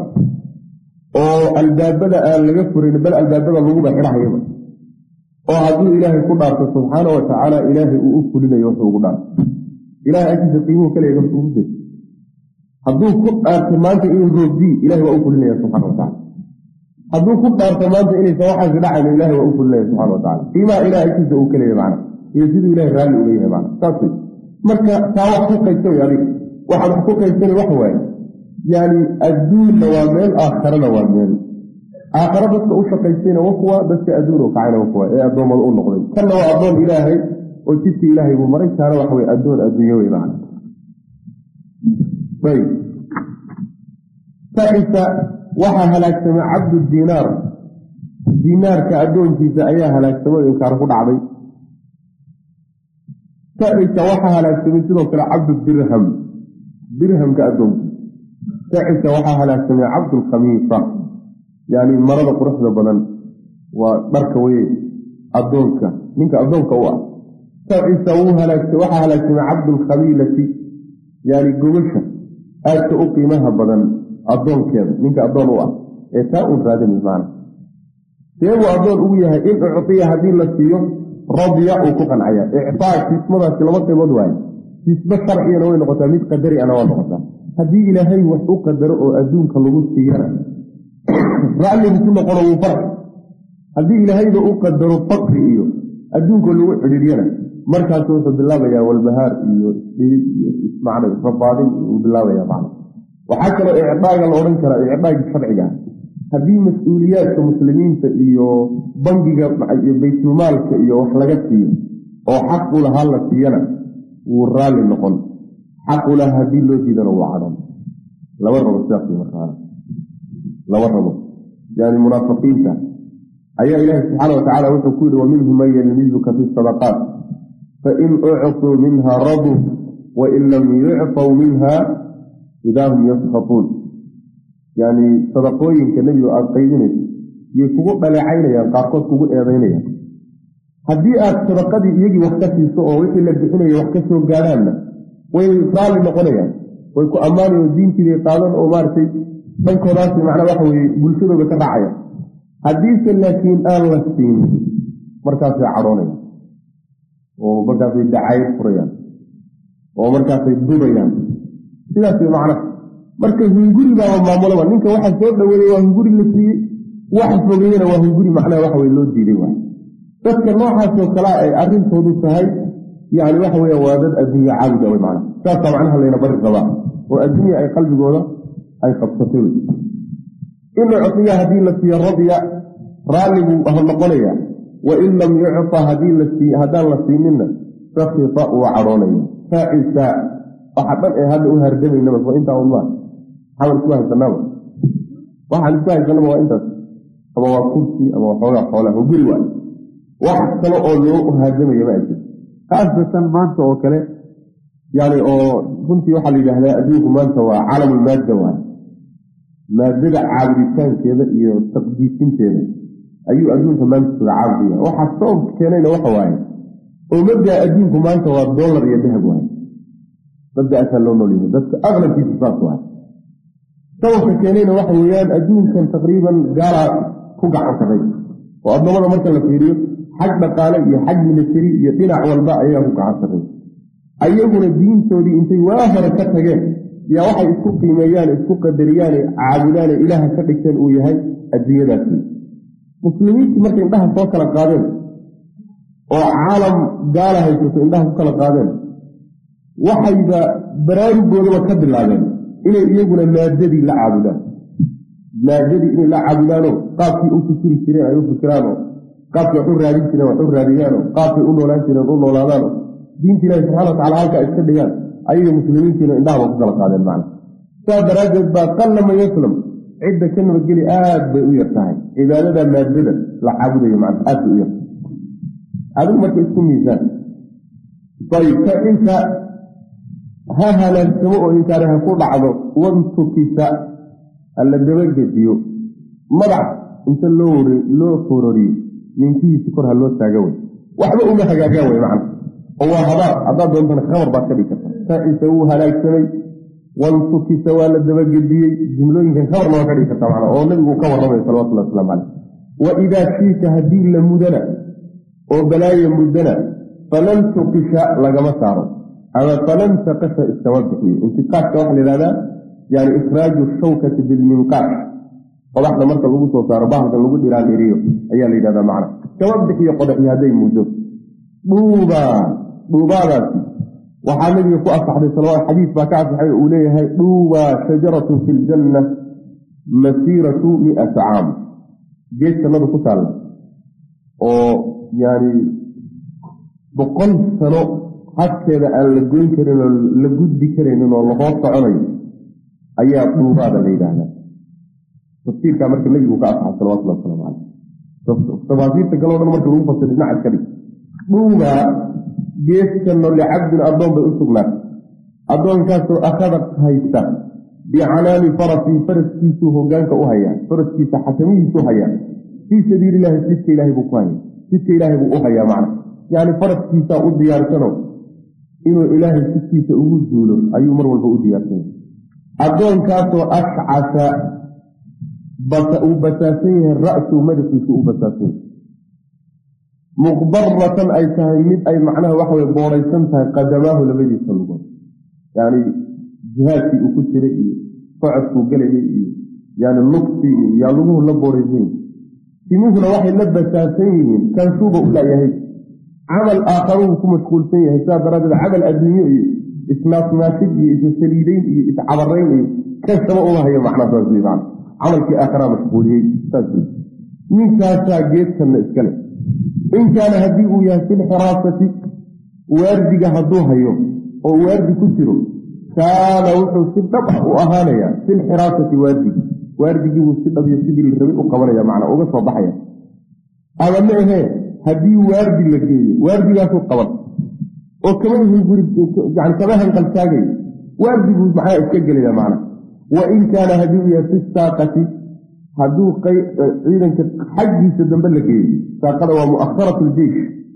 oo albaabada aan laga furin bal albaabada laguba xidhahayaba oo hadduu ilaahay ku dhaarto subxaana wa tacaala ilaahay uu u fulinayo wuxuu ugu dhaarto ilahay agtiisa qiimuhu kaleega ugu jeed hadduu ku dhaarto maanta inuu roogdii ilahay waa u fulinaya subxana wa tacala hadduu ku dhaarto maanta inaysan waxaasi dhacayno ilahay waa u fulinaya subxana wa tacala qiimaha ilahay agtiisa uu kaleeya macna iyo siduu ilahay raalli uga yahay macna saas wey marka taa wax ku qaybsa way adiga waxaad wax ku qaybsani wax waaye yani adduunna waa meel aakharana waa meel aakhara dadka u shaqaystayna wa kuwa dadka adduun oo kacayna wa kuwa ee addoommada u noqday kanna waa addoon ilaahay oo jidka ilaahay buu maray kaana waxa weye addoon adduunyo wey macna ayb taxisa waxaa halaagsamay cabdu diinaar dinaarka addoonkiisa ayaa halaagsamay oo inkaar ku dhacday. sacisa waxaa halaagsamay sidoo kale cabdu dirham, dirhamka addoonkiisa. sacisa waxaa halaagsamay cabdulkhamiisa, yani marada quruxda badan waa dharka weye addoonka, ninka addoonka u ah. sacisa wuu halaagsa waxaa halaagsamay cabdulkhabiilati, yani gogasha aadka u qiimaha badan addoonkeeda, ninka addoon u ah ee taa uun raadinay maana. seebuu addoon ugu yahay in uctiya haddii la siiyo radiya uu ku qancaya. ictaa siismadaasi laba qaybood waaye, siismo sharciyana way noqotaa, mid qadari ana waa noqotaa. haddii ilaahay wax u qadaro oo adduunka lagu siiyana racligu ku noqono wuu farx. haddii ilaahayba u qadaro fakri iyo adduunka lagu cidhiiryana markaasu wuxuu bilaabayaa walbahaar iyo isdhiib iyo macna rabaadin uu bilaabaya macna. waxaa kaloo icdaaga la odhan karaa icdaagii sharciga ah. haddii mas-uuliyaadka muslimiinta iyo bangiga iyo baytulmaalka iyo wax laga siiyo oo xaq u lahaa la siiyana wuu raalli noqon, xaq u laha haddii loo diidana wuu cadhan. laba rabo sidaas markaana laba rabo yani munaafiqiinta ayaa ilaahi subxaana wa tacaala wuxuu ku yidhi waminhum man yalmizuka fi sadaqaat fain uctuu minha raduu wain lam yucfaw minha idaa hum yaskatuun. yani sadaqooyinka nebigu aada qaybinayso yay kugu dhaleecaynayaan, qaarkood kugu eedaynayaan. haddii aad sadaqadii iyagii wax ka siiso oo wixii la bixinaya wax ka soo gaadhaanna way raalli noqonayaan, way ku ammaanayan, diintiibay qaadan oo maaragtay dhankoodaasi macnaa waxa weye bulshadooda ka raacaya. haddiise laakiin aan la siinin markaasay cadhoonayaan oo markaasay dacayad furayaan oo markaasay dubayaan. sidaas way macna marka hunguri baaba maamulaba, ninka waxa soo dhaweeyey waa hunguri la siiyey, waxa fogeeyena waa hunguri macnaha waxa weye loo diiday waay. dadka noocaasoo kalea ay arrintoodu tahay yani waxa weya waa dad adduunya caabuda way macna. saasaa macnaha layna bari rabaa oo adduunya ay qalbigooda ay qabsatay. in uctiya haddii la siiyo radiya raalliguu noqonaya, wain lam yucta hadii lasii haddaan la siininna sakita uu cadhoonaya. faacisa waxa dhan ee hadda u hargamaynaba waa intaa wallah xamal isku haysanaaba waxaan isku haysanaba waa intaas, ama waa kursi ama waxoogaa xoolaha oo guri waay. wax kale oo loo hargamaya ma ajir. khaasatan maanta oo kale yani oo runtii waxaa la yidhaahdaa adduunku maanta waa calamulmaadda waay. maadada caabuditaankeeda iyo taqdiisinteeda ayuu adduunka maanta suga caabudaya. waxaa sababka keenayna waxa waaye oo mabdaa adduunku maanta waa dollar iyo dahab waaye. mabdaasaa loo noolyahay dadka aqlabkiisa saas waaye. sababka keenayna waxa weeyaan adduunkan taqriiban gaalaa ku gacan saray oo addoomada marka la fiiriyo xag dhaqaale iyo xag militari iyo dhinac walba ayaa ku gacan saray. ayaguna diintoodii intay waa hore ka tageen yaa waxay isku qiimeeyaan, isku qadariyaane caabudaane ilaaha ka dhigteen uu yahay adduunyadaasi. muslimiintii markay indhaha soo kala qaadeen oo caalam gaala haysato indhaha ku kala qaadeen, waxayba baraarugoodaba ka bilaabeen inay iyaguna maadadii la caabudaan. maadadii inay la caabudaanoo qaabkii u fikiri jireen ay u fikiraanoo qaabkay wax u raadin jireen wax u raadiyaanoo qaabkay u noolaan jireen u noolaadaanoo diinta ilaahi subxana wa tacala halkaa iska dhigaan ayaga muslimiintiina indhahaba ku kala qaadeen macna. saas daraaddeed baa qalla man yaslam, cidda ka nabadgeli aad bay u yar tahay cibaadada maadada la caabudayo macna, aad bay u yartahay. adigu marka isku miisaan ayb ka inta ha halaagsamo oo inkaari ha ku dhacdo wantukisa alla dabagediyo madax inta loo loo fororiyo minkihiisi kor ha loo taaga wey, waxba uma hagaagaan wey macna. oo waa habaar haddaad doontana khabar baad ka dhigi karta. saaciisa wuu halaagsamay, wantukisa waa la dabagediyey, jumlooyinkan khabarna waa ka dhigi karta macna oo nabigu ka warramayo salawatullahi wasalaamu caleyh. wa idaa shiika haddii la mudana oo balaayo mudana falan tuqisha lagama saaro, ama falan taqasha iskama bixiyo. intiqaashka waxaa la yidhahdaa yani ikhraaju shawkati bilminqaash, qodaxda marka lagu soo saaro bahalkan lagu dhiraandhiriyo ayaa la yidhahdaa macna. iskama bixiyo qodaxi hadday muddo. dhuubaa dhuubaadaasi waxaa nabiga ku asaxday salawat xadiis baa ka asaxay uu leeyahay dhuubaa shajaratu fi ljanna masiiratu miata caam. geed jannadu ku taalla oo yani boqol sano hadkeeda aan la goyn karin oo la gudbi karaynin oo lahoo soconayo ayaa dhuubaada la yidhaahdaa. tafsiirkaa marka nabigu ka asaxay salawatullahi wasalaamu caleyh. tafaasiirta galoo dhan marka lagu fasiro dhinaca iskadhig dhuugaa geeskanno licabdin addoon bay u sugnaatay addoonkaasoo akhada haysta bicanaani farasii faraskiisuu hogaanka u hayaa faraskiisa xakamihiisuu hayaa fii sabiilillahi jidka ilaahay buu ku hayaa jidka ilaahay buu u hayaa macna yacni faraskiisaa u diyaarsano inuu ilaahay jidkiisa ugu duulo ayuu mar walba u diyaarsanay addoonkaasoo ashcasa uu basaasan yahay ra'suu madaxiisu u basaasan yahay muqbaratan ay tahay mid ay macnaha waxaway boodhaysan tahay qadamaahu labadiisa lugood yacni jihaadkii uu ku jiray iyo socodkuu gelayay iyo yani lugtii iyo yaa luguhu la boodhaysan yihin timuhuna waxay la basaasan yihiin kansuuba u layahay camal aakharuhu ku mashquulsan yahay sidaa daraaddeed camal adduunyo iyo isnaasnaashig iyo isasaliideyn iyo iscabarayn iyo kasaba uma hayo macnaa saas wey macna camalkii aakharaa mashquuliyey saas wey ninkaasaa geedkanna iskale in kaana haddii uu yahay filxiraasati waardiga hadduu hayo oo waardi ku jiro kaana wuxuu si dhab ah u ahaanayaa filxiraasati waardigi waardigii buu si dhab iyo sidii la rabay u qabanaya macnaa uga soo baxaya ama ma ahee haddii waardi la geeyo waardigaasuu qaban oo kamadahu guri yani kama hanqaltaagay waardiguu maxaa iska gelaya macna wa in kaana haddii uu yahay fi saaqati hadduu ciidanka xaggiisa dambe la geeyo saaqada waa mu'akharatu ljeish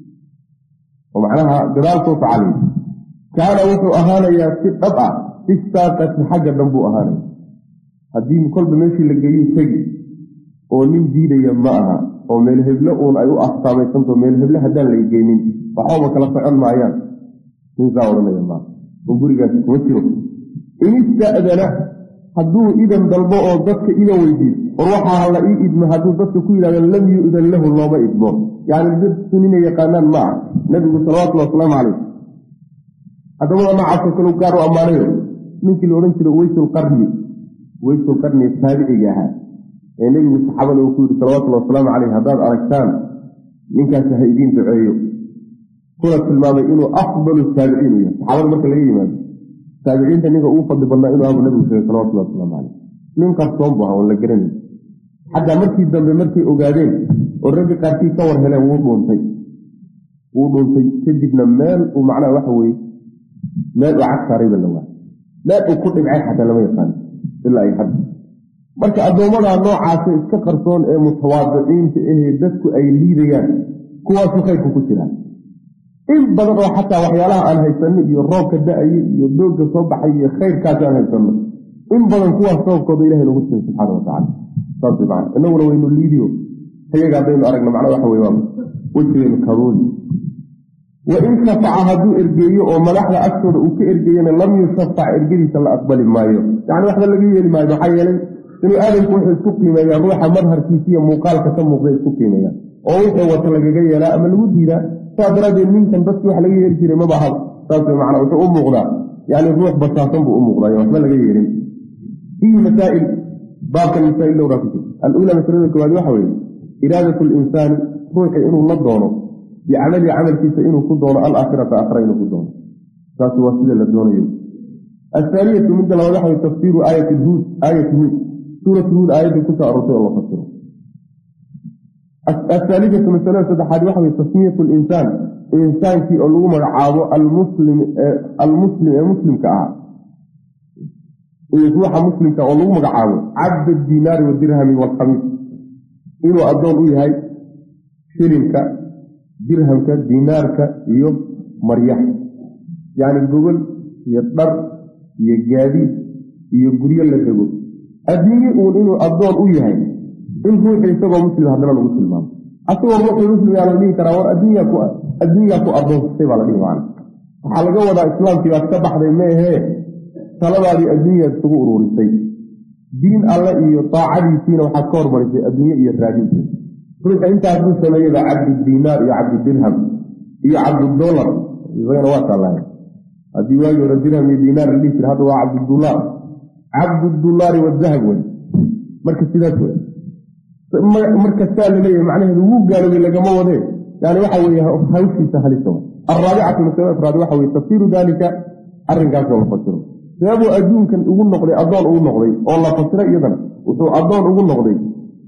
oo macnaha gadaal soo facalay kaana wuxuu ahaanayaa si dhab ah fi saaqati xagga dambuu ahaanaya haddii kolba meeshii la geeyuu tegi oo nin diidaya ma aha oo meel heblo uun ay u afsaamaysanto meel heble haddaan la geynin waxooba kala socon maayaan ninsaa odhanaya maa oo gurigaasi kuma jiro in ista'dana hadduu idan dalbo oo dadka idan weydiiso war waxaa la ii idmo hadduu dadka ku yidhahdo lam yu'dan lahu looma idmo yacni dad sunina yaqaanaan ma ah nabigu salawatullahi wasalaamu calayh haddamada noocaasoo kale u gaar u ammaanayo ninkii la odhan jiray weysulqarni weysulqarni taabiciga ahaa ee nebigu saxaabada uu ku yidhi salawatullahi wasalaamu caleyh haddaad aragtaan ninkaasi ha idiin duceeyo kuna tilmaamay inuu afdalu taabiciin u yahay saxaabada marka laga yimaado taabiciinta ninka ugu fadli badnaa inuu abu nabigu sheegay salawatullahi wasalaamu caleyh nin qarsoon bu aha oon la garanay xataa markii dambe markay ogaadeen oo raggi qaarkii ka war heleen wuu dhuuntay wuu dhuuntay kadibna meel uu macnaha waxa weeye meel uu cag saarayba la waa meel uu ku dhibcay xataa lama yaqaan ilaa ay hadda marka addoommadaa noocaasa iska qarsoon ee mutawaadiciinta ahee dadku ay liidayaan kuwaasu khayrku ku jiraan in badan oo xataa waxyaalaha aan haysanno iyo roobka da-ayo iyo doogga soo baxay iyo khayrkaas aan haysanno in badan kuwaas sababkooda ilahay nagu siin subxaana watacala saas man inaguna waynu liidiyo ayaga haddaynu aragno macnaa waxa wey waa wejigaynu karuuli wa in shafaca hadduu ergeeyo oo madaxda agtooda uu ka ergeeyana lam yushafac ergadiisa la aqbali maayo yacni waxba laga yeeli maayo maxaa yeelay inuu aadamku wuxuu isku qiimeeyaa ruuxa madharkiisa iyo muuqaalka ka muuqda isku qiimeeyaa oo wuxuu wata lagaga yeelaa ama lagu diidaa saa daraaddeed ninkan dadki wax laga yeeli jiray maba ahaba saas wey macnaa wuxuu u muuqdaa yacni ruux basaasan buu u muuqdaa waxba laga yeelin fiihi masaa'il baabkan masaa'il dhowraa ku jira al-uulaa masalada koowaad waxa weeye iraadatu linsaani ruuxi inuu la doono bicamali camalkiisa inuu ku doono alaakhirata aakhira inuu ku doono taasi waa sida la doonayo athaaniyatu midda labaad waxa weye tafsiiru aayati huud aayati huud suuratu huud aayaddii kusoo aroortay oo la fasiro athaalidatu masalada saddexaad waxa weye tasmiyatu linsaan insaankii oo lagu magacaabo almuslim almuslim ee muslimka ah ruuxa muslimka oo lagu magacaabo cabd dinaari wadirhami waalkhamiis inuu addoon u yahay shilinka dirhamka dinaarka iyo maryax yacni gogol iyo dhar iyo gaadiid iyo guryo la dego adduunye uun inuu addoon u yahay in ruuxi isagoo muslim haddana lagu tilmaamo asagoo ruuxii muslim yaa la dhihi karaa war adduunyaa ku adduunyaa ku addoonsatay baa la dhihi macana waxaa laga wadaa islaamkii baad ka baxday ma ahee taladaadii adduunyaad isugu uruurisay diin alle iyo daacadiisiina waxaad ka hormarisay adduunye iyo raadinteeda ruuxa intaas buu sameeyeyba cabdudinaar iyo cabduddirham iyo cabdudollar isagana waa taallaaye haddii waagi hore dirham iyo dinaar la dhihi jira hadda waa cabdudulaar cabdudullaari wadahab wey marka sidaas wey marka saa laleeyahay macnaheedu wuu gaaloobay lagama wadee yani waxa weeye hawshiisa halisa wa alraabicatu masala afraad waxa weye tafsiiru daalika arrinkaasoo la fasiro sababuu adduunkan ugu noqday addoon ugu noqday oo la fasiro iyadana wuxuu addoon ugu noqday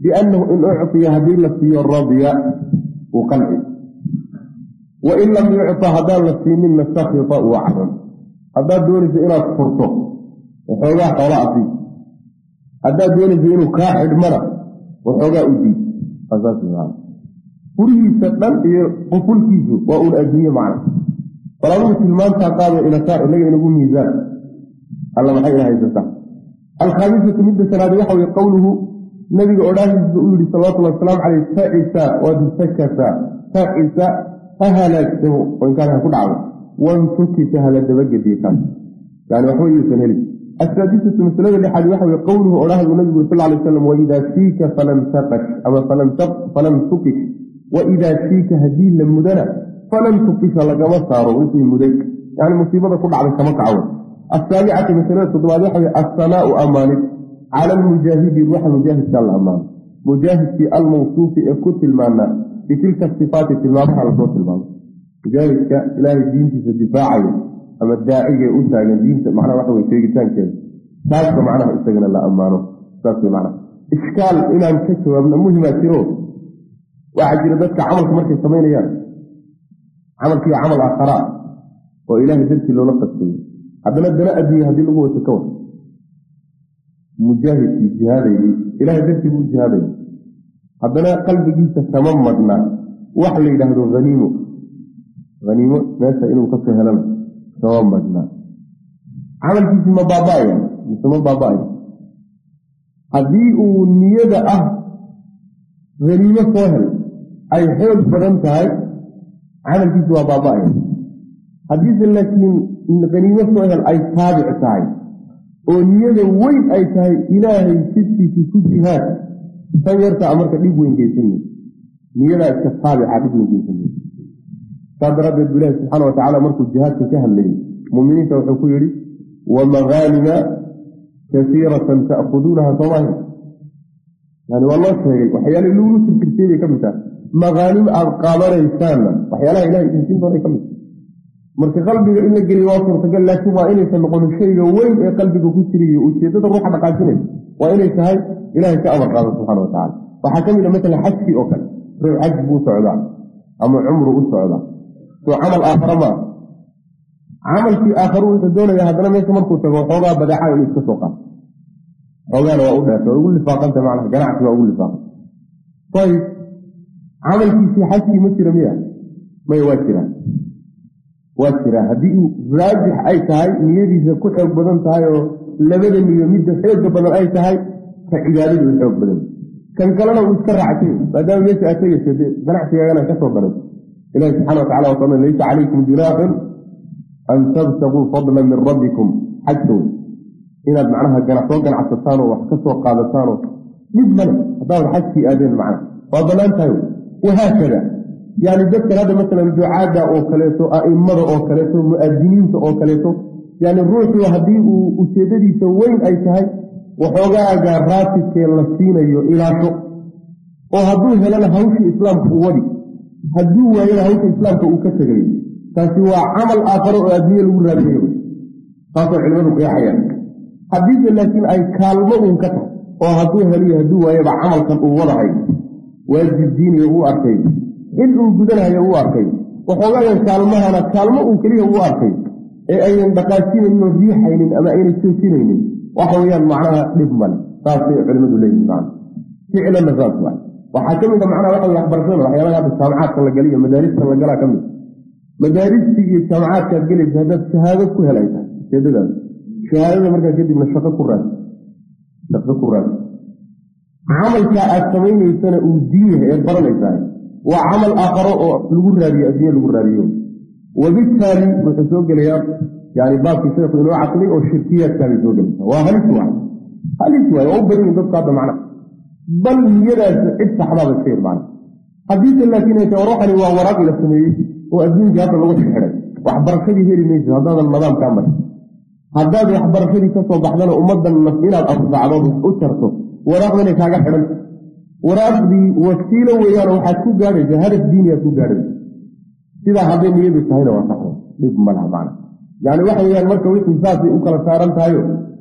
بأنه إن أعطي هذه التي الراضية وقلعي وإن لم يعطى هذا التي من السخط وعظم هذا دوني في إلى فرطه وحوغا حولاتي هذا دوني في إنه كاحد مرة وحوغا أدي أساسي هذا فريه ستن قفل كيسو وأول أدنية معنا فلو سلمان تقابل إلى سائر لي نقول ميزان الله محي لها يزدان الخامسة مدة سنة يحوي قوله نبي أولاه الزؤول صلى الله عليه وسلم عليه فائسة ودسكسة فائسة فهلكته وإن كان يقول عوض وانسكت هذا الدبج ديكان يعني وحوي يسنهلي السادسة مثلا اللي حد يحوي قوله أولاه النبي صلى الله عليه وسلم وإذا فيك فلم تقش أما فلم تق فلم تقش وإذا فيك هدين للمدنة فلم تقش لك مصار وإسم المدنة يعني مصيبة كل على السماك عوض السابعة مثلا تطلع يحوي الثناء أمانك على المجاهد الروح المجاهد كان الأمان مجاهد في الموصوف إكوت المعنى بتلك الصفات المعنى على صوت المعنى مجاهد كإله الدين في الدفاعي أما الداعية أنت على الدين معنى واحد ويتيجتان كذا تاسك معنى استغنى الله أمانه تاسك معنى إشكال إلى أن تكتب من مهمة سيروه واحد جردتك عمل كمركة السمين يعني عمل كي عمل آخراء وإله ذلك اللي نقص فيه عندنا الدناء دي هذه اللغة تكون مجاهد في جهاده إله ذلك هو جهاده عندنا قلب جيسة تممدنا وحل إله ذو غنيمه غنيمه ناسا إنه قصة هلم تممدنا عمل في سمى بابايا سمى بابايا هذه النيادة أه غنيمة سهل أي حيث بدنتها عمل في سمى بابايا حديث لكن غنيمة سهل أي تابع تاعي ونيادة وين أي تاعي إلهي ستي في كل جهاد سيرتا أمرك ليب وين جيسني نيادة كتابع عدد من جيسني قد رد بالله سبحانه وتعالى مركو الجهاد كسهل لي مؤمنين توحكوا يري ومغانم كثيرة تأخذونها صواهي يعني والله شهري وحيالي اللولوس الكرسيني كمتا مغانم أرقامر إنسانا وحيالها إلهي إنسان دوني كمتا مركي قلبي إلا جري واصل تقال لا شوى إلي سنقول الشيء وين قلبك كسري وشيدة الروح بقاسنين وإلي سهي إلهي كأمر قال سبحانه وتعالى وحكم إلى مثل حج في أوكل روح حج بو سعودان أما عمره بو سعودان وعمل آخر ما عمل في آخرون تدون يا هذا لم يكن مركو تقول حوغا بدعا يسكسوقا حوغا أنا وأقول لك وأقول لي فاق أنت معنا جنعت وأقول لي فاق طيب عمل في في حج مسيرة مياه ما يواسرها واسرها هذه راجح أي تهاي نيدي إذا كنت حوق بدن تهاي لبدا يمد حوق بدن أي تهاي فإجاري الحوق بدن كان كلنا ويسكر عتيه فدام يسأل أتيه جنعت يا أنا كسر بدن إله سبحانه وتعالى وصلنا ليس عليكم جناح أن تبتغوا فضلا من ربكم حجوا إن معناها جناحون جناح السلطان وحكسوا قادتان يجمل هذا الحج في آذان معنا فضلا انتهوا وهكذا يعني ذكر هذا مثلا دعاء أو كليته أئمة أو كليته مؤذنين أو كليته يعني الروح وهدي وسيدي سوين أي شيء وحوجا جراتك اللسين إلى شو وهدوه لنا هوش إسلام قوي هدوه إلى هوش إسلام كأوكسجري فسوى عمل آخر أدنى الورابيه خاصة علمه في حياة حديث لكن أي كلمة منكتة وهدوه لي هدوه يبع عمل كأوضعي واجب الدين هو أركي إنه بدلها هو أركي وحوالي كلمة أنا كلمة وكليه هو أركي أي بقاسين إنه ريحين أمائين السوسينين وحويا معناها نبمل خاصة علمه ليه معنا فعلا نزال واحد وحكم إذا معنا واحد يحبر سنة وحيانا بالسامعات اللقالية مدارس اللقالة كمل مدارس الجامعات كانت قلت هذا الشهادة كلها لأيها شهادة شهادة مركز جدي من الشقة القرآن الشقة القرآن عمل كأسمين السنة أوديه ينبر الإنسان وعمل آخر الغرابي أدنية الغرابيون وبالتالي متسوق اليوم يعني باب في شيخ إنه عقلي أو شركية كان يسوق اليوم وهل سواء هل سواء وأبري من ضد قادة معنا بل يرى إدس حباب السير معنا حديث الذين يتوروحني ووراء إلى السمية وأدين جهاز اللغة الحرة وأحبر شدي هيري ميزي هذا النظام كامل هذا يحبر شدي تصوب بحضنا أمدا المسئلة الأرض عضوه أسرته ورغم أنك حاجة حرم ورغم دي وسيلة ويانا وحكو قاري جهاز الدين يكو قاري سيدا هذين يبي سهينة وصحوه ليكم ملها معنا يعني واحد يعني مركة ويك نساسي أكلا ساران تايو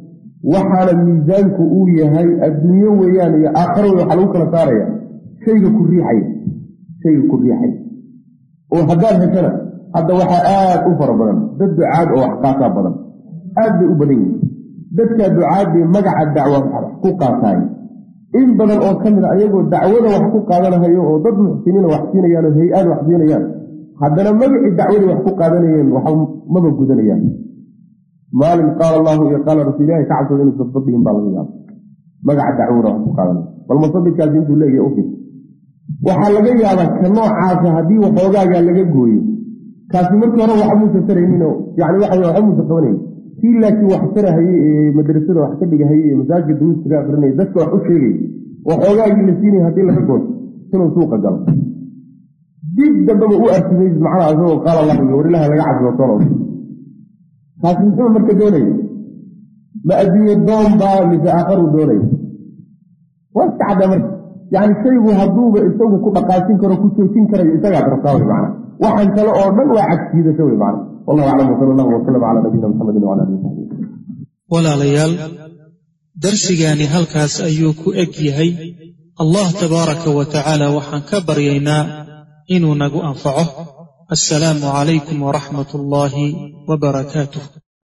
waxaana miisaanku uu yahay adduunyo weeyaan iyo aakhiro wey waxaa lagu kala saaraya shayga ku riixay shayga ku riixay oo haddaad heshana hadda waxaa aad u fara badan dad ducaad oo wax qaataa badan aad bay u badan yihin dadkaa ducaadbay magaca dacwa wax ku qaataay in badan oo ka mid a ayagoo dacwada wax ku qaadanahayo oo dad muxsiniina wax siinayaan oo hay-aad wax siinayaan haddana magacii dacwadii wax ku qaadanayeen wax maba gudanayaan maalin qaala allahu iyo qaala rasuul ilahi ka cabsooda inay sadadihin baa laga yaaba magaca dacwada wax ku qaadanaya bal masadikaasi intuu leeyahay ufid waxaa laga yaabaa ka noocaasa haddii waxoogaagaa laga gooyo kaasi markii hore waxa muusa tarayninoo yani waxa waxa muusa qabanayn kii laakiin wax tarahayey ee madrasada wax ka dhigahayey ee masaajidka duruusta ka akrinaya dadka wax u sheegay waxoogaagii la siinaya haddii laga gooto inuu suuqa galo dib dambaba u arkimaysid macnaha isagoo qaala allah iyo war ilaha laga cabsado tolo kaasi muxuu marka doonaya ma adduunye doon baa mise aakharuu doonaya waa iska caddaa marka yani shaygu hadduuba isagu ku dhaqaajin karo ku joojin karayo isagaad rabtaa wey macna waxaan kale oo dhan waa cagsiidasho wey macna wallahu aclam wasala allahu wasalam calaa nabiyina muxamedin wala alihi wasaxbihi walaalayaal darsigaani halkaas ayuu ku eg yahay allah tabaaraka wa tacaala waxaan ka baryaynaa inuu nagu anfaco assalaamu calaykum waraxmat ullaahi wabarakaatuh